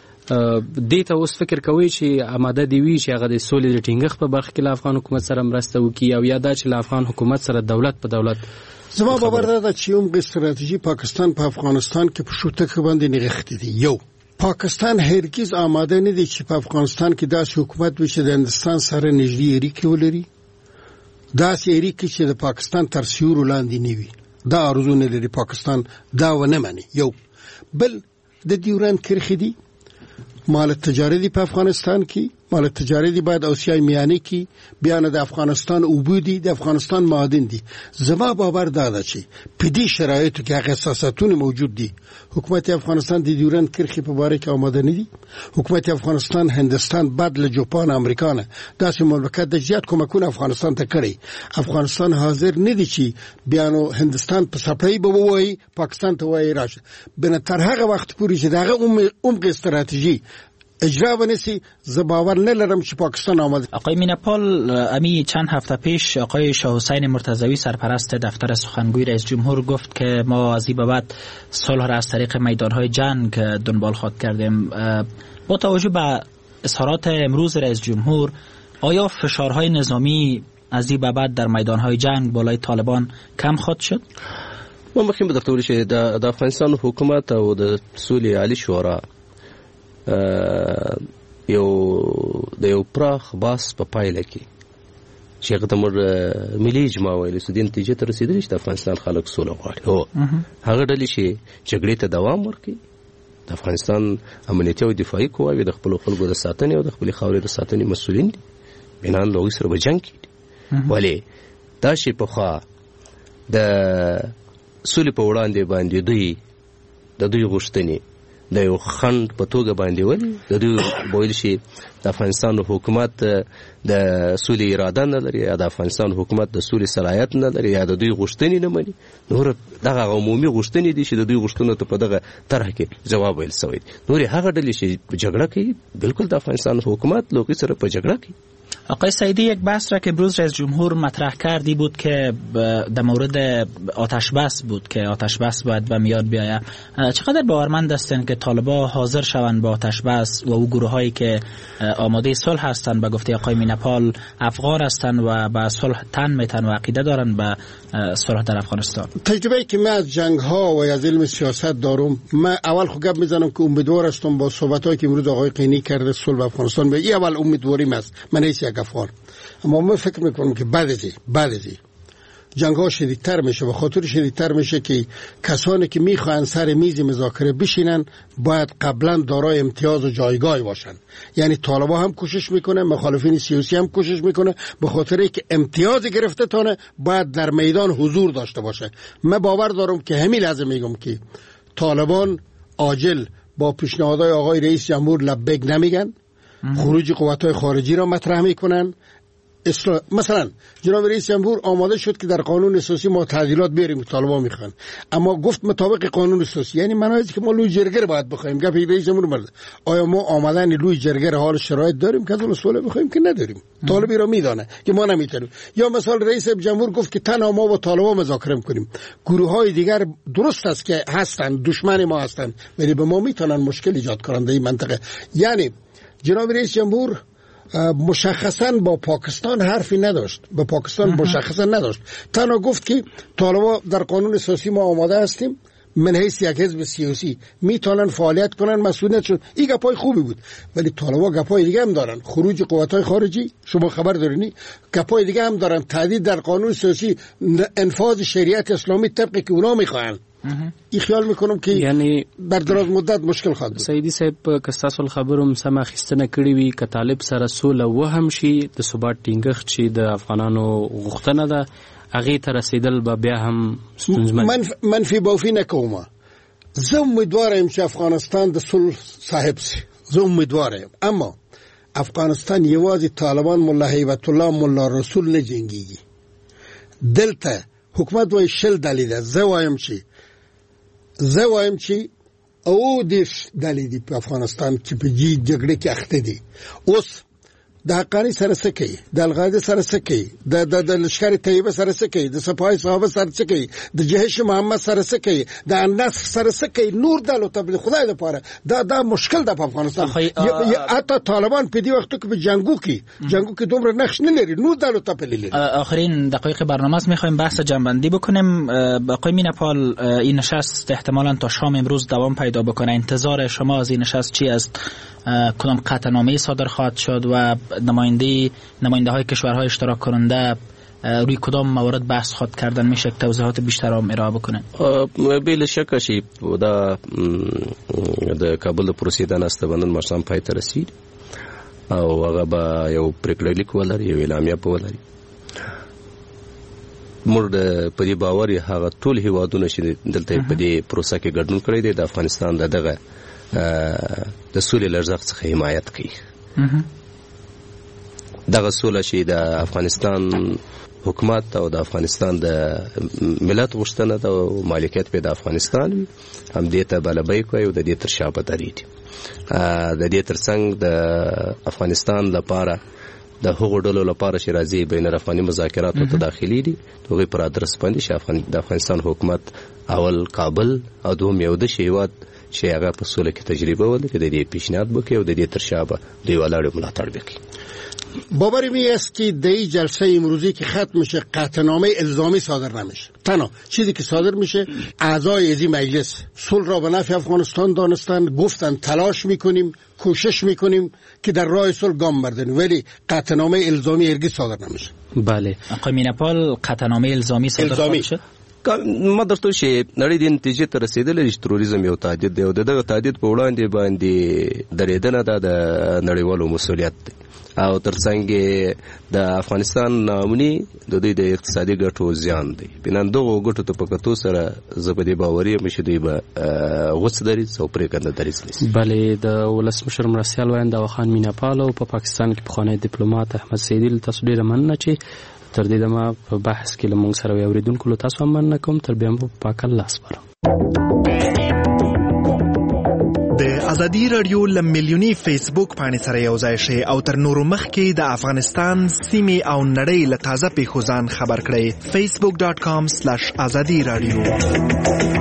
دې ته اوس فکر کوي چې آماده دی وي چې هغه د سولې د ټینګښت په برخه کې له افغان حکومت سره مرسته وکړي او یا دا چې له افغان حکومت سره دولت په دولت؟ زما باور ده چې عمق استراتیژي پاکستان په افغانستان کې په شوتک باندې نغښتې دي. یو، پاکستان هرگز آماده نه دی چې په افغانستان کې داسې حکومت وي چې د هندستان سره نږدې اړیکې ولري، داسې اړیکې چې د پاکستان تر سیوري لاندې نه وي. دا ارزو نه لري پاکستان، دا ونه مني. یو بل د ډیورند کرښې دي، مال تجارتی په افغانستان کې مال تجارتی باید اوسیای میانه کې بیان د افغانستان اوبودي د افغانستان معادن دي. زما باور دا ده چې په دې شرایطو کې هغه اساساتونه موجود دي. حکومت افغانستان د ډیورند کرښې په اړه کې آماده نه دي. حکومت افغانستان هندستان بعد له جاپان امریکا نه داسې مملکت د زیات کومکونه افغانستان ته کړی. افغانستان حاضر نه دي چې بیانو هندستان په سپلای به وایي پاکستان ته وایي راشه. بنه تر هغه وخت پورې چې دغه عمق استراتیژی اجرا ونسی زباور نلرم چې پاکستان آمده. آقای میناپال، امی چند هفته پیش آقای شاه حسین مرتضوی سرپرست دفتر سخنگوی رئیس جمهور گفت که ما از این به بعد صلح را از طریق میدانهای جنگ دنبال خواهد کردیم. با توجه به اظهارات امروز رئیس جمهور، آیا فشارهای نظامی از این به بعد در میدانهای جنگ بالای طالبان کم خواهد شد؟ ما مخکې به درته ویل چې د افغانستان حکومت او د سولې عالی شورا یو د یو پراخ باس په پایله کې چې هغه ته موږ ملي اجماع ویلې سو دې نتیجې ته رسېدلې چې د افغانستان خلک سوله غواړي. هو هغه ډلې چې جګړې ته دوام ورکړي، د افغانستان امنیتي او دفاعي قواوې د خپلو خلکو د ساتنې او د خپلې خاورې د ساتنې مسؤلین دي، بنا له هغوی سره به جنګ کړي. ولې دا شی پخوا د سولې په وړاندې باندې دوی د دوی غوښتنې د یو خند په توګه باندې ولي د دوی بویل شي د افغانستان حکومت د سولې اراده نه لري یا د افغانستان حکومت د سولې صلاحیت نه لري یا د دوی غوښتنې نه مني. نور دغه عمومي غوښتنې دي چې د دوی غوښتنو ته په دغه طرح کې جواب ویل شوی دی. نور هغه ډلې چې جګړه کوي بالکل د افغانستان حکومت لوقی سره په جګړه کوي. آقای سعیدی، یک بحث را که امروز رئیس جمهور مطرح کردی بود که در مورد آتش بس بود که آتش بس باید به میاد بیاید. چقدر باورمند هستند که طالبان حاضر شوند به آتش بس و او گروه هایی که آماده صلح هستند؟ به گفته آقای میناپال افغان هستند و به صلح تن میتن و عقیده دارند به صلح در افغانستان. تجربه که من از جنگ ها و از علم سیاست دارم، من اول خود گپ میزنم که امیدوار هستم با صحبت هایی که امروز آقای قینی کرده صلح افغانستان به این اول امیدواریم است. من هیچ یک افغان، اما من فکر میکنم که بعد از بعد از جنگ ها شدیدتر میشه و خاطر شدیدتر میشه که کسانی که میخوان سر میز مذاکره بشینن باید قبلا دارای امتیاز و جایگاه باشن. یعنی طالبان هم کوشش میکنه، مخالفین سیاسی هم کوشش میکنه، به خاطر که امتیاز گرفته تانه باید در میدان حضور داشته باشه. من باور دارم که همین لحظه میگم که طالبان عاجل با پیشنهادهای آقای رئیس جمهور لبیک نمیگن، خروج قوت‌های خارجی را مطرح میکنن. مثلا جناب رئیس جمهور آماده شد که در قانون اساسی ما تعدیلات بیاریم، طالبان میخوان، اما گفت مطابق قانون اساسی. یعنی معنی که ما لوی جرگه باید بخوایم. گپ رئیس جمهور مرد آیا ما آمدن لوی جرگه حال شرایط داریم که از اون صلح بخوایم که نداریم؟ طالبی را میدانه که ما نمیتونیم. یا مثلا رئیس جمهور گفت که تنها ما با طالبان مذاکره میکنیم. گروه های دیگر درست است که هستند، دشمن ما هستند، ولی به ما میتونن مشکل ایجاد کنند در این منطقه. یعنی جناب رئیس جمهور مشخصا با پاکستان حرفی نداشت، با پاکستان مشخصا نداشت، تنها گفت که طالبان در قانون اساسی ما آماده هستیم، من حیث یک حزب سیاسی میتونن فعالیت کنن، مسئولیت شد. این گپای خوبی بود، ولی طالبان گپای دیگه هم دارن، خروج قوت‌های خارجی، شما خبر دارین، گپای دیگه هم دارن، تعدیل در قانون سیاسی، انفاذ شریعت اسلامی طبقی که اونا میخوان. این خیال میکنم که یعنی بر دراز مدت مشکل خواهد بود. سیدی صاحب که تاسو خبروم سم اخیستنه کړی وي ک طالب سره سوله وهم شي د ثبات ټینګښت شي د افغانانو غوښتنه ده هغه ته رسیدل به بیا هم ستونزمن. من منفي بوفي نه کومه. زه امیدوارم چې افغانستان د صلح صاحب شي، زه امیدوارم، اما افغانستان یوازې طالبان مولا هیبت الله مولا رسول نه جنگيږي. دلته حکومت وای شل دلیل. زه وایم چې زه وایم چې او دیش دلیل په افغانستان کې په جی جګړه کې اخته دي. اوس د حقانی سره سکی، د القاعده سره سکی، د د لشکره طیبه سره سکی، د سپاه صحابه سره سکی، د جهش محمد سره سکی، د النصر سره سکی، نور دلو تبلیغ خدای لپاره دا دا مشکل ده په افغانستان. حتی طالبان په دې وخت کې په جنگو کې جنگو کې دومره نقش نه لري، نور دلو تبلیغ لري. آخرین دقایق برنامه است، میخوایم بحث جنبندی بکنیم. آقای میناپال، این نشست احتمالاً تا شام امروز دوام پیدا بکنه. انتظار شما از این نشست چی است؟ کدام قطعنامه صادر خواهد شد و نماینده نماینده های کشورهای اشتراک کننده روی کدام موارد بحث خواهد کردن؟ میشه توضیحات بیشتر هم ارائه بکنن؟ بلا شک شي دا د کابل پروسې د نسته بندن مرسام پای ته رسید او هغه به یو پریکړه لیک ولري، یو اعلامیه په ولري. موږ د پدې باور هغه ټول هیوادونه چې دلته په دې پروسه کې ګډون کړی دی د افغانستان د دغه د سولې لرزخ څخه حمایت کوي. دغه سوله چې د افغانستان حکومت او د افغانستان د ملت غوښتنه ده او مالکیت په د افغانستان وي، هم دې ته بلبۍ کوي او د دې تر شا به درېږي. د دې ترڅنګ د افغانستان لپاره د هغو ډلو لپاره چې راځي بین الافغاني مذاکراتو ته داخلي دي، هغوی پر ادرس باندې چې د افغانستان حکومت اول کابل او دوم یو د هېواد چې هغه په سوله کې تجربه ولري د دې پیشنهاد وکړي او د دې تر شا به دوی ولاړ ملاتړ وکړي. باور می است که در این جلسه امروزی که ختم میشه قطعنامه الزامی صادر نمیشه. تنها چیزی که صادر میشه، اعضای از این مجلس صلح را به نفع افغانستان دانستن، گفتن تلاش میکنیم، کوشش میکنیم که در راه صلح گام برداریم، ولی قطعنامه الزامی هرگز صادر نمیشه. بله. آقای میناپال، قطعنامه الزامی صادر خواهد شد؟ ما درته چې نړۍ د نتیجې ته رسیدلې چې تروریزم یو تهدید دی او دغه تهدید په وړاندې باندې درېدنه ده د نړیوالو مسؤلیت دی. او ترڅنګ د افغانستان نامني د دوی د اقتصادي ګټو زیان دی. بنان دغه ګټو ته په کتو سره زه په دې باوري یم چې دوی به غوڅ دریځ او پرېکنده دریځ نیسي. بلې د ولسمشر مرستیال ویاند داواخان میناپال او په پاکستان کې پخوانی ډیپلوماټ احمد سیدی له تاسو ډېره مننه چې تر دې دمه په بحث کې له موږ سره وي. اورېدونکو له تاسو هم مننه کوم. تر بیا به په پاک الله سپارم. د ازادي رادیو له میلیوني فیسبوک پاڼې سره یو ځای شئ او تر نورو مخکې د افغانستان سیمې او نړۍ له تازه پیښو ځان خبر کړئ. فیسبوک ډاټ کام سلیش ازادي رادیو.